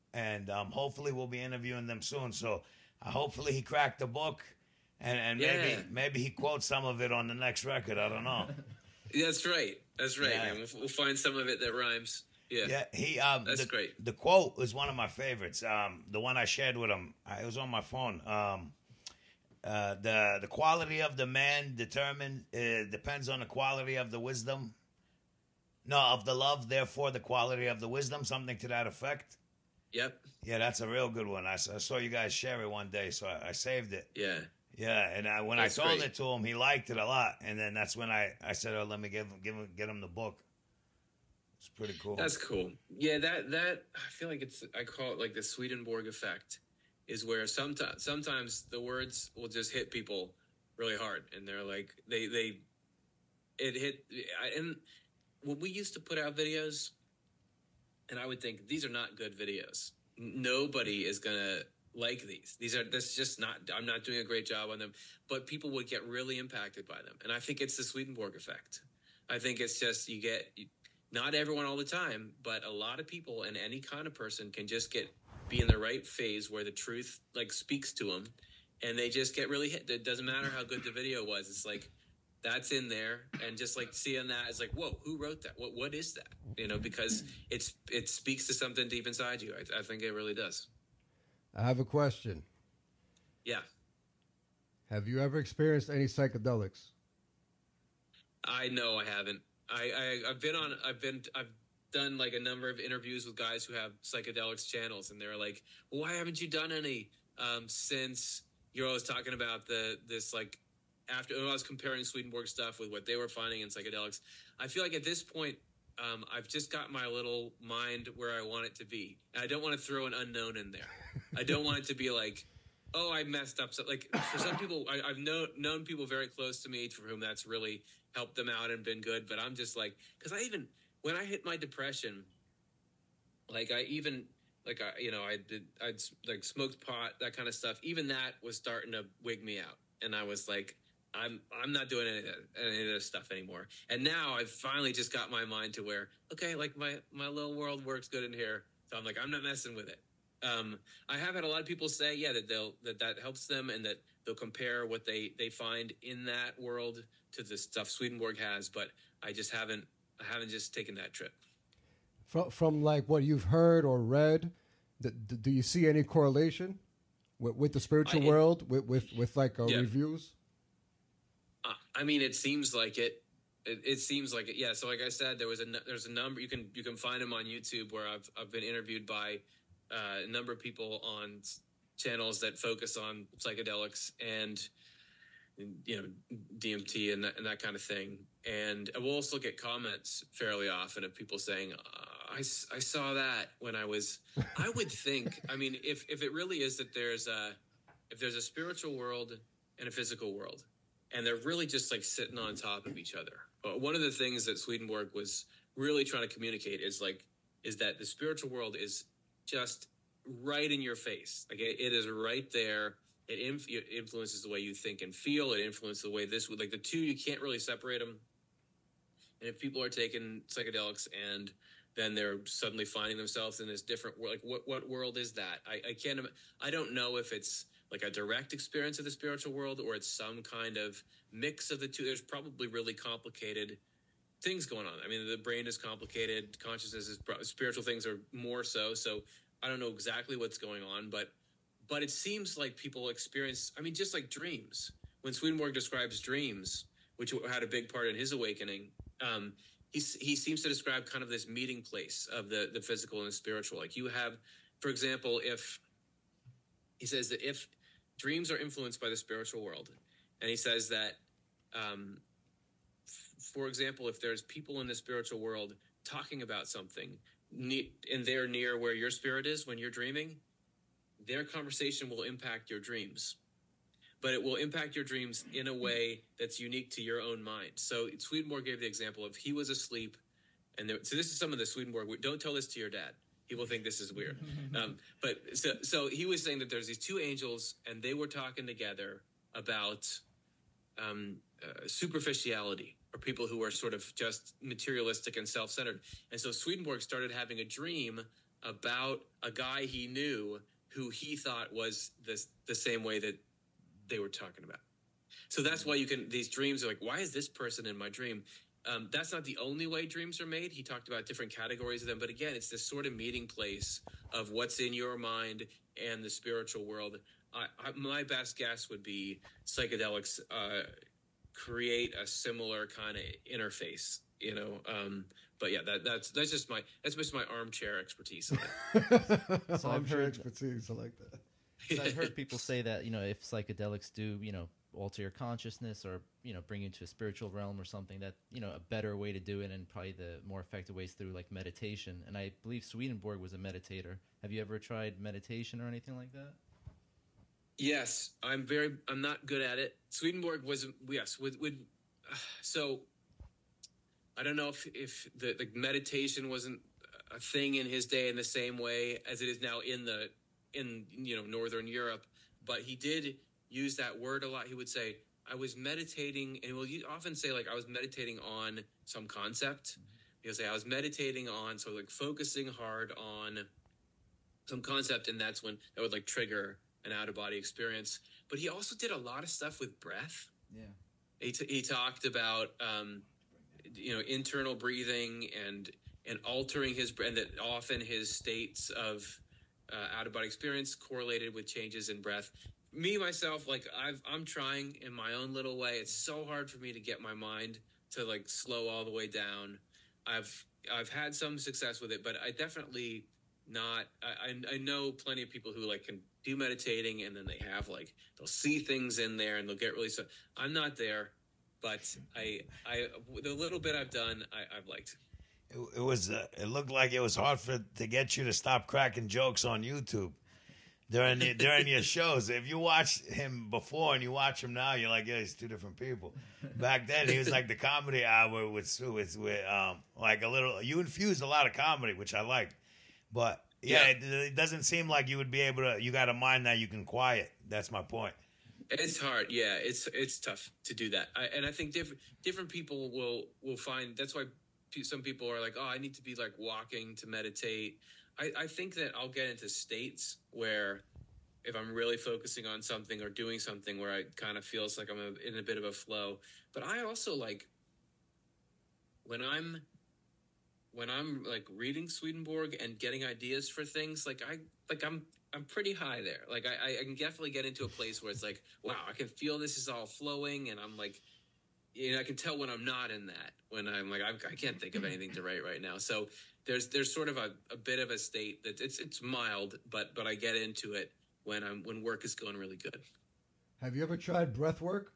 and um, hopefully we'll be interviewing them soon. So uh, hopefully he cracked the book, and, and maybe Yeah. maybe he quotes some of it on the next record. I don't know. That's right. That's right, Yeah. man. We'll, we'll find some of it that rhymes. Yeah. Yeah, he. Um, That's the, great. The quote is one of my favorites. Um, the one I shared with him. I, it was on my phone. Um, uh, the the quality of the man determined uh, depends on the quality of the wisdom. No, of the love. Therefore, the quality of the wisdom. Something to that effect. Yep. Yeah, that's a real good one. I, s- I saw you guys share it one day, so I, I saved it. Yeah. Yeah, and I, when That's I told great. it to him, he liked it a lot. And then that's when I, I said, "Oh, let me give him, give him, get him the book." It's pretty cool. That's cool. Yeah, that that I feel like it's I call it like the Swedenborg effect, is where sometimes sometimes the words will just hit people really hard, and they're like they they it hit. I, and when we used to put out videos, and I would think these are not good videos. N- Nobody is gonna like these. These are that's just not. I'm not doing a great job on them, but people would get really impacted by them, and I think it's the Swedenborg effect. I think it's just you get. Not everyone all the time, but a lot of people and any kind of person can just get be in the right phase where the truth like speaks to them, and they just get really hit. It doesn't matter how good the video was. It's like that's in there, and just like seeing that is like, whoa, who wrote that? What what is that? You know, because it's it speaks to something deep inside you. I, I think it really does. I have a question. Yeah, Have you ever experienced any psychedelics? I know I haven't. I, I I've been on. I've been. I've done like a number of interviews with guys who have psychedelics channels, and they're like, well, "Why haven't you done any um, since you're always talking about the this like after?" When I was comparing Swedenborg stuff with what they were finding in psychedelics, I feel like at this point, um, I've just got my little mind where I want it to be, and I don't want to throw an unknown in there. I don't want it to be like, oh, I messed up. So, like for some people, I, I've known known people very close to me for whom that's really helped them out and been good. But I'm just like, because I even when I hit my depression, like I even like I you know I did I'd like smoked pot, that kind of stuff. Even that was starting to wig me out, and I was like, I'm I'm not doing any of, that, any of this stuff anymore. And now I've finally just got my mind to where okay, like my my little world works good in here, so I'm like I'm not messing with it. Um, I have had a lot of people say, yeah, that they'll that that helps them, and that they'll compare what they they find in that world to the stuff Swedenborg has. But I just haven't I haven't just taken that trip. From, from like what you've heard or read, th- th- do you see any correlation with, with the spiritual I- world, with, with, with like uh, Yeah. reviews? Uh, I mean, it seems like it. It, it seems like it. Yeah. So, like I said, there was a nu- there's a number you can you can find them on YouTube where I've I've been interviewed by uh, a number of people on s- channels that focus on psychedelics and you know D M T and that, and that kind of thing. And we'll also get comments fairly often of people saying, uh, I, s- I saw that when I was, I would think, I mean, if, if it really is that there's a, if there's a spiritual world and a physical world, and they're really just like sitting on top of each other. But one of the things that Swedenborg was really trying to communicate is like, is that the spiritual world is just right in your face. Like it, it is right there. It, inf- it influences the way you think and feel. It influences the way this would like the two, you can't really separate them. And if people are taking psychedelics and then they're suddenly finding themselves in this different world, like what, what world is that? I, I can't, im- I don't know if it's like a direct experience of the spiritual world or it's some kind of mix of the two. There's probably really complicated things going on. I mean, the brain is complicated. Consciousness is spiritual things are more so. So I don't know exactly what's going on, but, but it seems like people experience, I mean, just like dreams. When Swedenborg describes dreams, which had a big part in his awakening, um, he, he seems to describe kind of this meeting place of the, the physical and the spiritual. Like you have, for example, if he says that if dreams are influenced by the spiritual world, and he says that, um, f- for example, if there's people in the spiritual world talking about something ne- and they're near where your spirit is when you're dreaming, their conversation will impact your dreams. But it will impact your dreams in a way that's unique to your own mind. So Swedenborg gave the example of he was asleep, and there, so this is some of the Swedenborg. Don't tell this to your dad; he will think this is weird. Um, but so, so he was saying that there's these two angels, and they were talking together about um, uh, superficiality, or people who are sort of just materialistic and self-centered. And so Swedenborg started having a dream about a guy he knew who he thought was this the same way that they were talking about. So that's why you can, these dreams are like, why is this person in my dream? Um, that's not the only way dreams are made. He talked about different categories of them. But again, it's this sort of meeting place of what's in your mind and the spiritual world. I, I, my best guess would be psychedelics uh, create a similar kind of interface, you know. Um, but yeah, that, that's that's just my that's just my armchair expertise on it. So I've Armchair heard- expertise. I like that. So I've heard people say that, you know, if psychedelics do, you know, alter your consciousness or, you know, bring you into a spiritual realm or something, that, you know, a better way to do it and probably the more effective ways through like meditation. And I believe Swedenborg was a meditator. Have you ever tried meditation or anything like that? Yes, I'm very. I'm not good at it. Swedenborg was yes. With with uh, so, I don't know if if the, the meditation wasn't a thing in his day in the same way as it is now in the in you know Northern Europe, but he did use that word a lot. He would say, "I was meditating," and well, you often say like, "I was meditating on some concept." He'll say, "I was meditating on," so like focusing hard on some concept, and that's when that would like trigger an out-of-body experience. But he also did a lot of stuff with breath. Yeah. He, t- he talked about, um, you know, internal breathing and and altering his breath, and that often his states of uh, out-of-body experience correlated with changes in breath. Me, myself, like, I've, I'm trying in my own little way. It's so hard for me to get my mind to, like, slow all the way down. I've I've had some success with it, but I definitely... Not, I, I know plenty of people who like can do meditating and then they have like, they'll see things in there and they'll get really, so I'm not there, but I, I, the little bit I've done, I, I've liked. It, it was, uh, it looked like it was hard for to get you to stop cracking jokes on YouTube during the, during your shows. If you watch him before and you watch him now, you're like, yeah, he's two different people. Back then, he was like the comedy hour with, with, with um, like a little, you infused a lot of comedy, which I liked. But yeah, Yeah. It, it doesn't seem like you would be able to. You got a mind that you can quiet. That's my point. It's hard. Yeah, it's it's tough to do that. I, and I think different different people will will find that's why pe- some people are like, oh, I need to be like walking to meditate. I, I think that I'll get into states where if I'm really focusing on something or doing something where I kind of feels like I'm a, in a bit of a flow. But I also like when I'm when I'm like reading Swedenborg and getting ideas for things, like I like I'm I'm pretty high there. Like I, I can definitely get into a place where it's like, wow, I can feel this is all flowing, and I'm like, you know, I can tell when I'm not in that. When I'm like, I, I can't think of anything to write right now. So there's there's sort of a, a bit of a state that it's it's mild, but but I get into it when I'm when work is going really good. Have you ever tried breath work?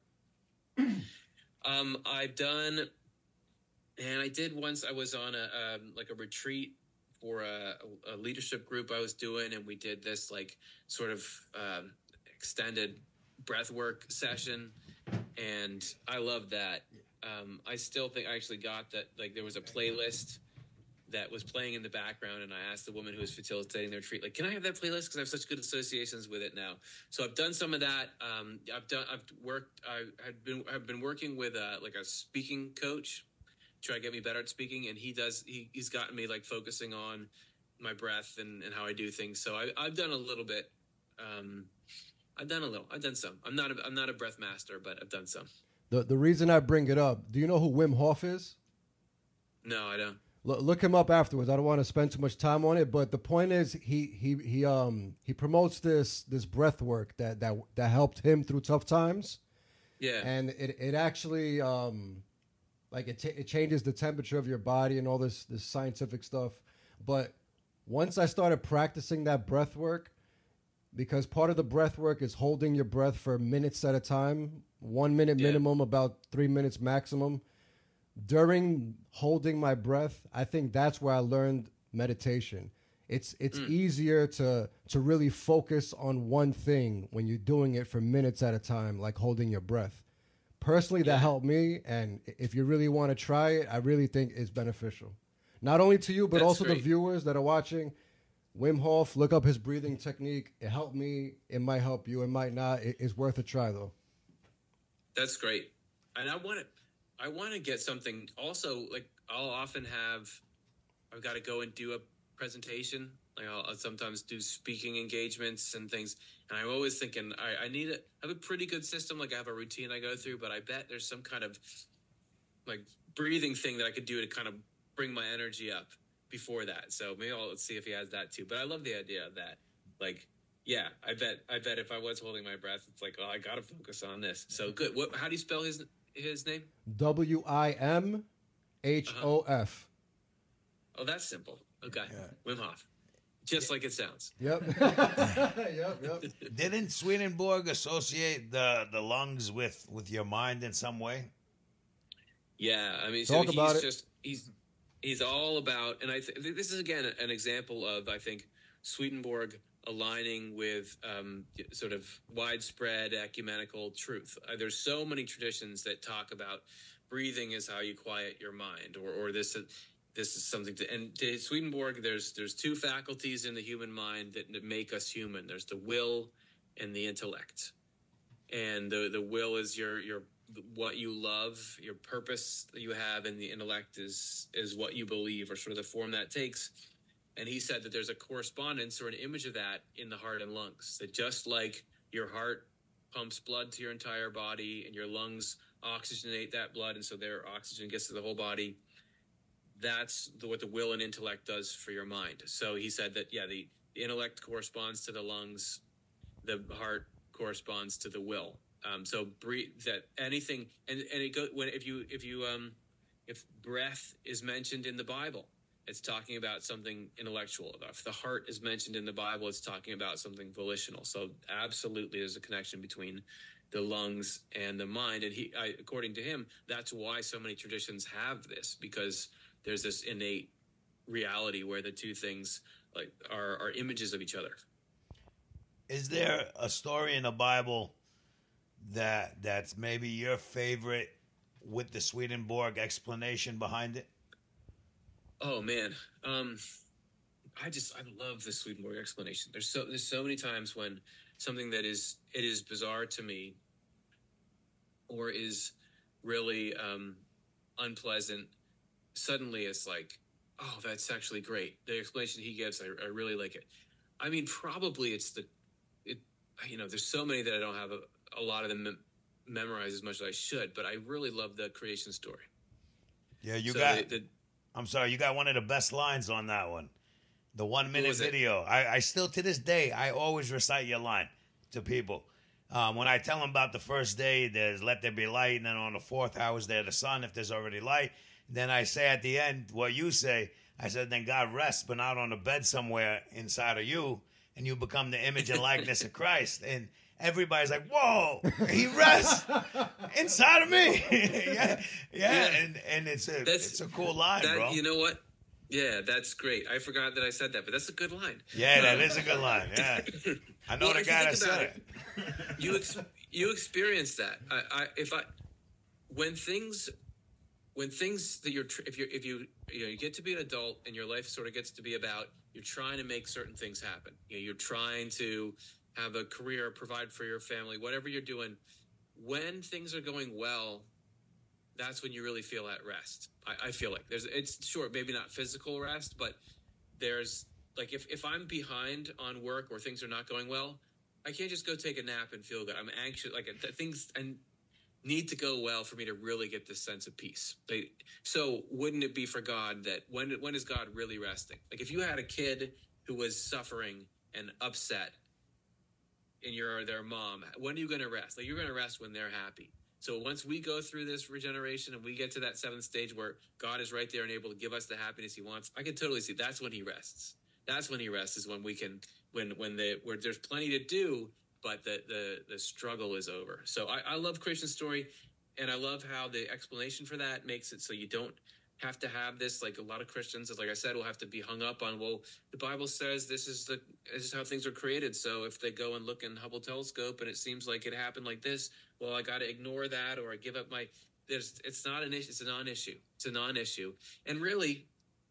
Um, I've done. And I did once. I was on a um, like a retreat for a, a leadership group I was doing, and we did this like sort of um, extended breath work session, and I loved that. Um, I still think I actually got that. Like there was a playlist that was playing in the background, and I asked the woman who was facilitating the retreat, like, "Can I have that playlist? Because I have such good associations with it now." So I've done some of that. Um, I've done. I've worked. I had been. I've been working with a, like a speaking coach. Try to get me better at speaking, and he does he, he's gotten me like focusing on my breath and, and how I do things. So I, I've done a little bit. Um, I've done a little. I've done some. I'm not a, I'm not a breath master, but I've done some. The the reason I bring it up, do you know who Wim Hof is? No, I don't. Look, look him up afterwards. I don't want to spend too much time on it, but the point is, he he he um he promotes this this breath work that that that helped him through tough times, Yeah. and it it actually um. Like it, t- it changes the temperature of your body and all this this scientific stuff. But once I started practicing that breath work, because part of the breath work is holding your breath for minutes at a time, one minute Yeah. minimum, about three minutes maximum. During holding my breath, I think that's where I learned meditation. It's it's Mm. easier to to really focus on one thing when you're doing it for minutes at a time, like holding your breath. Personally, that Yeah. helped me, and if you really want to try it, I really think it's beneficial. Not only to you, but That's also the great. viewers that are watching. Wim Hof, look up his breathing technique. It helped me. It might help you. It might not. It- it's worth a try, though. That's great. And I want to, I want to get something also, like I'll often have, I've got to go and do a presentation Like I'll, I'll sometimes do speaking engagements and things, and I'm always thinking I, I need a I have a pretty good system. Like I have a routine I go through, but I bet there's some kind of like breathing thing that I could do to kind of bring my energy up before that. So maybe I'll let's see if he has that too. But I love the idea of that. Like, yeah, I bet I bet if I was holding my breath, it's like, oh, I got to focus on this. So good. What? How do you spell his his name? W I M H O F. Oh, that's simple. Okay, yeah. Wim Hof. Just like it sounds. Yep. yep, yep. Didn't Swedenborg associate the, the lungs with, with your mind in some way? Yeah, I mean, Talk so about he's it. just he's he's all about, and I th- this is again an example of I think Swedenborg aligning with um, sort of widespread ecumenical truth. Uh, there's so many traditions that talk about breathing is how you quiet your mind, or or this. Uh, This is something to, and to Swedenborg, there's there's two faculties in the human mind that, that make us human. There's the will and the intellect. And the, the will is your your what you love, your purpose that you have, and the intellect is is what you believe, or sort of the form that takes. And he said that there's a correspondence or an image of that in the heart and lungs. That just like your heart pumps blood to your entire body, and your lungs oxygenate that blood, and so their oxygen gets to the whole body. That's the, what the will and intellect does for your mind. So he said that, yeah, the, the intellect corresponds to the lungs, the heart corresponds to the will. Um, so breathe, that anything, and, and it go when if you if you um if breath is mentioned in the Bible, it's talking about something intellectual. If the heart is mentioned in the Bible, it's talking about something volitional. So absolutely, there's a connection between the lungs and the mind. And he, I, according to him, that's why so many traditions have this, because there's this innate reality where the two things like are, are images of each other. Is there a story in the Bible that that's maybe your favorite with the Swedenborg explanation behind it? Oh man, um, I just I love the Swedenborg explanation. There's so there's so many times when something that is it is bizarre to me, or is really um, unpleasant. Suddenly it's like, oh, that's actually great. The explanation he gives, I, I really like it. I mean, probably it's the, it, you know, there's so many that I don't have a, a lot of them mem- memorized as much as I should, but I really love the creation story. Yeah, you so got, the, the, I'm sorry, you got one of the best lines on that one. The one minute was it? video. I, I still, to this day, I always recite your line to people. Um, when I tell them about the first day, there's let there be light, and then on the fourth, how is there the sun if there's already light? Then I say at the end what you say. I said, then God rests, but not on a bed somewhere inside of you, and you become the image and likeness of Christ. And everybody's like, whoa, he rests inside of me. yeah, yeah, Yeah. And, and it's a That's- it's a cool line, that, bro. you know what? Yeah, that's great. I forgot that I said that, but that's a good line. Yeah, that is a good line. Yeah, I know Well, the if you guy that think about said it. it, You ex- you experience that. I, I if I when things when things that you're tr- if you if you you know you get to be an adult and your life sort of gets to be about you're trying to make certain things happen. You know, you're trying to have a career, provide for your family, whatever you're doing. When things are going well, that's when you really feel at rest. I, I feel like there's it's sure maybe not physical rest, but there's like if, if I'm behind on work or things are not going well, I can't just go take a nap and feel good. I'm anxious. Like th- things and need to go well for me to really get this sense of peace. Like, so wouldn't it be for God that when when is God really resting? Like if you had a kid who was suffering and upset and you're their mom, when are you going to rest? Like you're going to rest when they're happy. So once we go through this regeneration and we get to that seventh stage where God is right there and able to give us the happiness he wants, I can totally see that's when he rests. That's when he rests is when we can, when, when the, where there's plenty to do, but the, the, the struggle is over. So I, I love Creation Story, and I love how the explanation for that makes it so you don't have to have this, like a lot of Christians, like I said, will have to be hung up on, well, the Bible says this is the this is how things are created. So if they go and look in Hubble telescope and it seems like it happened like this, well, I got to ignore that or I give up my. There's it's not an issue. It's a non-issue. It's a non-issue. And really,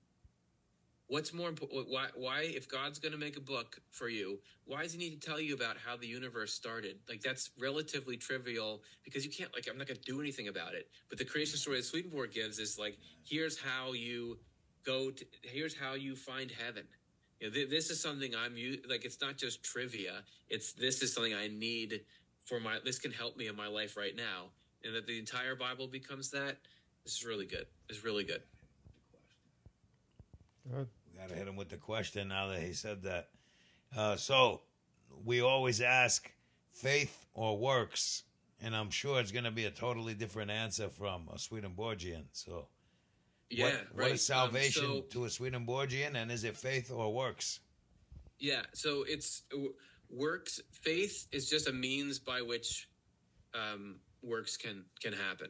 what's more important? Why? Why if God's going to make a book for you, why does he need to tell you about how the universe started? Like that's relatively trivial because you can't. Like I'm not going to do anything about it. But the creation story that Swedenborg gives is like, here's how you go. To, here's how you find heaven. You know, th- this is something I'm u- like. It's not just trivia. It's this is something I need for my. This can help me in my life right now, and that the entire Bible becomes that. This is really good. It's really good. Good. We got to hit him with the question now that he said that. Uh, so we always ask faith or works, and I'm sure it's going to be a totally different answer from a Swedenborgian. So, Yeah, what, right. what is salvation Um, so, to a Swedenborgian, and is it faith or works? Yeah, so it's w- works. Faith is just a means by which um, works can can happen.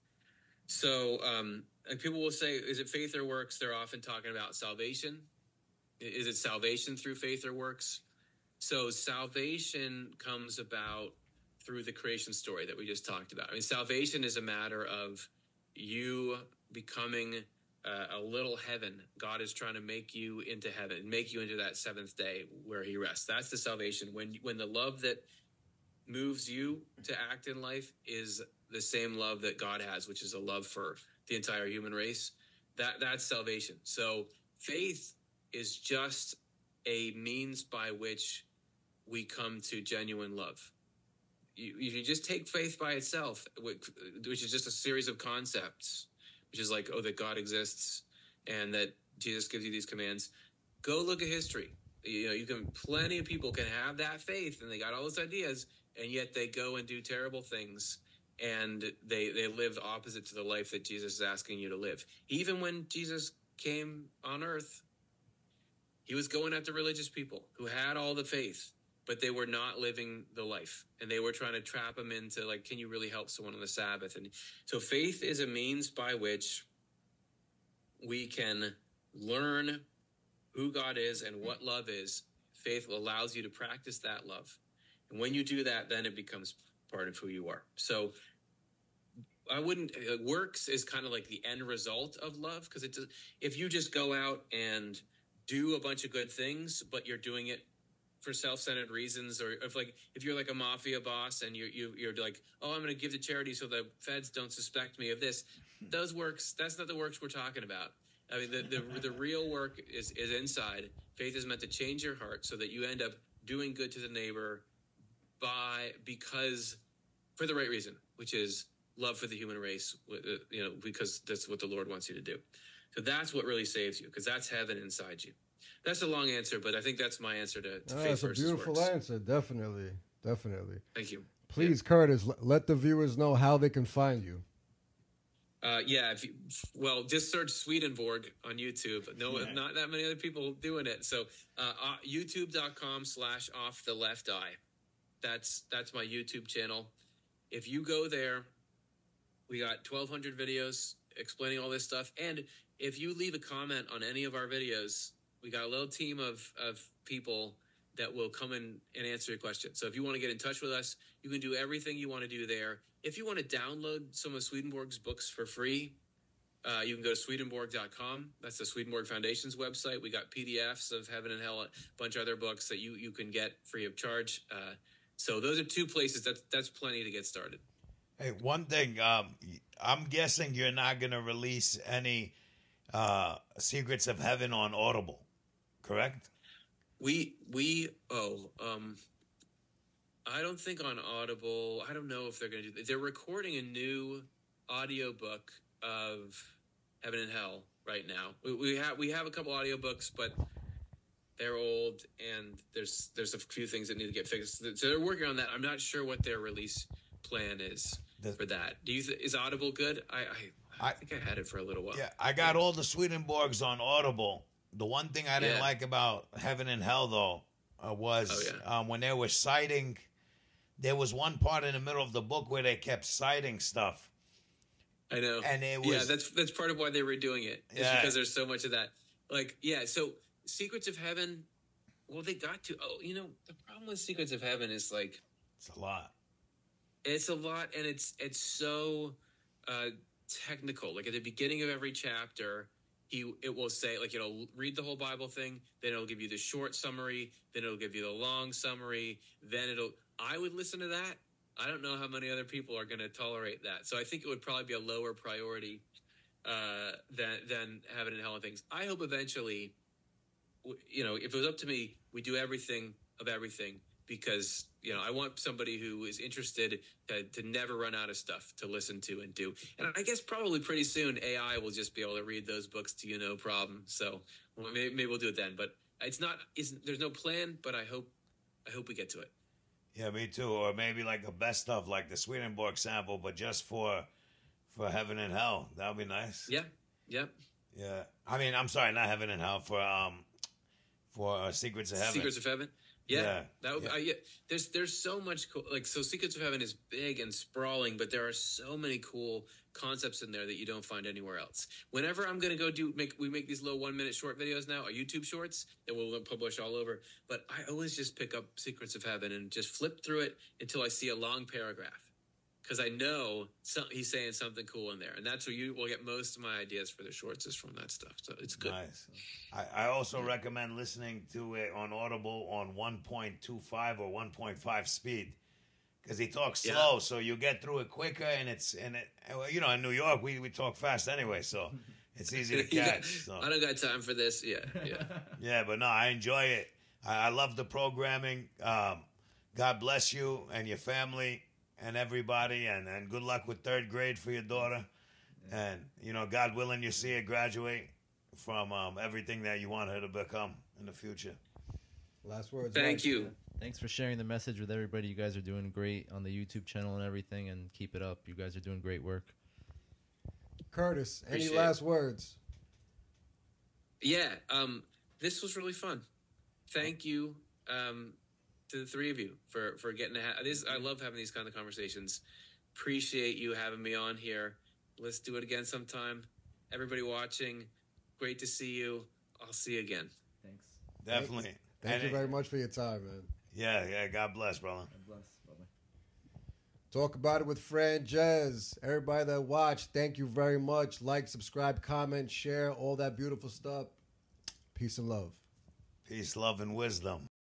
So, um, and people will say, "Is it faith or works?" They're often talking about salvation. I- Is it salvation through faith or works? So, salvation comes about through the creation story that we just talked about. I mean, salvation is a matter of you becoming uh, a little heaven. God is trying to make you into heaven, make you into that seventh day where He rests. That's the salvation. When when the love that moves you to act in life is the same love that God has, which is a love for the entire human race. That that's salvation. So faith is just a means by which we come to genuine love. You, if you just take faith by itself, which is just a series of concepts, which is like, oh, that God exists and that Jesus gives you these commands. Go look at history. You know, you can, plenty of people can have that faith and they got all those ideas, and yet they go and do terrible things, and they they live opposite to the life that Jesus is asking you to live. Even when Jesus came on earth, He was going after religious people who had all the faith, but they were not living the life, and they were trying to trap him into, like, can you really help someone on the Sabbath? And so faith is a means by which we can learn who God is and what love is. Faith allows you to practice that love. And when you do that, then it becomes part of who you are. So I wouldn't, uh, works is kind of like the end result of love, because it does, if you just go out and do a bunch of good things, but you're doing it for self-centered reasons, or if like if you're like a mafia boss and you're you, you're like, oh, I'm going to give to charity so the feds don't suspect me of this. Those works, that's not the works we're talking about. I mean, the the, the real work is is inside. Faith is meant to change your heart so that you end up doing good to the neighbor by because for the right reason, which is love for the human race. You know, because that's what the Lord wants you to do. So that's what really saves you, because that's heaven inside you. That's a long answer, but I think that's my answer to, to Oh, faith that's a versus beautiful works. answer. Definitely. Definitely. Thank you. Please, Curtis, l- let the viewers know how they can find you. Uh, yeah, if you, well, just search Swedenborg on YouTube. No, Yeah. not that many other people doing it. So uh, uh, youtube.com slash off the left eye. That's that's my YouTube channel. If you go there, we got twelve hundred videos explaining all this stuff. And if you leave a comment on any of our videos, we got a little team of, of people that will come in and answer your questions. So if you want to get in touch with us, you can do everything you want to do there. If you want to download some of Swedenborg's books for free, uh, you can go to Swedenborg dot com. That's the Swedenborg Foundation's website. We got P D Fs of Heaven and Hell, a bunch of other books that you, you can get free of charge. Uh, so those are two places. That's, that's plenty to get started. Hey, one thing, um, I'm guessing you're not going to release any uh, Secrets of Heaven on Audible, correct? We we oh um I don't think on Audible. I don't know if they're going to do. They're recording a new audiobook of Heaven and Hell right now. We, we have we have a couple audiobooks, but they're old and there's there's a few things that need to get fixed. So they're working on that. I'm not sure what their release plan is The- for that. Do you th- is Audible good? I, I I I- think I had it for a little while. Yeah, I got all the Swedenborgs on Audible. The one thing I didn't Yeah. like about Heaven and Hell, though, uh, was Oh, yeah. um, when they were citing, there was one part in the middle of the book where they kept citing stuff. I know. And it yeah, was- that's that's part of why they were doing it. Is Yeah. because there's so much of that. Like, yeah, so Secrets of Heaven, well, they got to. Oh, you know, the problem with Secrets of Heaven is like It's a lot. it's a lot, and it's it's so uh, technical. Like at the beginning of every chapter, he it will say like it'll read the whole Bible thing, then it'll give you the short summary, then it'll give you the long summary, then it'll. I would listen to that. I don't know how many other people are going to tolerate that. So I think it would probably be a lower priority uh, than than Heaven and Hell and things. I hope eventually w- you know, if it was up to me, we do everything of everything because, you know, I want somebody who is interested to, to never run out of stuff to listen to and do. And I guess probably pretty soon A I will just be able to read those books to you no problem. So well, maybe, maybe we'll do it then. But it's not. It's, there's no plan. But I hope. I hope we get to it. Yeah, me too. Or maybe like a best stuff, like the Swedenborg sample, but just for for heaven and hell. That would be nice. Yeah. Yeah. Yeah. I mean, I'm sorry, not heaven and hell. For um, for uh, Secrets of Heaven. Secrets of Heaven. Yeah, Yeah, that would. yeah. I, yeah, there's there's so much cool. Like so, Secrets of Heaven is big and sprawling, but there are so many cool concepts in there that you don't find anywhere else. Whenever I'm gonna go do make we make these little one minute short videos now, or YouTube shorts that we'll publish all over. But I always just pick up Secrets of Heaven and just flip through it until I see a long paragraph. Because I know some, he's saying something cool in there, and that's where you will get most of my ideas for the shorts is from that stuff. So it's good. Nice. I, I also recommend listening to it on Audible on one point two five or one point five speed because he talks Yeah. slow, so you get through it quicker. And it's and it, well, you know, in New York we, we talk fast anyway, so it's easy to You got- catch. So. I don't got time for this. Yeah, yeah. Yeah, but no, I enjoy it. I, I love the programming. Um, God bless you and your family and everybody, and, and good luck with third grade for your daughter. And, you know, God willing, you see her graduate from um, everything that you want her to become in the future. Last words. Thank Mike. you. Thanks for sharing the message with everybody. You guys are doing great on the YouTube channel and everything, and keep it up. You guys are doing great work. Curtis, any Appreciate last words? Yeah, um, this was really fun. Thank you um, to the three of you for for getting to ha- this. I love having these kind of conversations. Appreciate you having me on here. Let's do it again sometime. Everybody watching, great to see you. I'll see you again. Thanks. Definitely. Thank And you it- very much for your time, man. Yeah, yeah, God bless, brother. God bless. Bye-bye. Talk about it with Fran Jez. Everybody that watched, thank you very much. Like, subscribe, comment, share, all that beautiful stuff. Peace and love. Peace, love, and wisdom.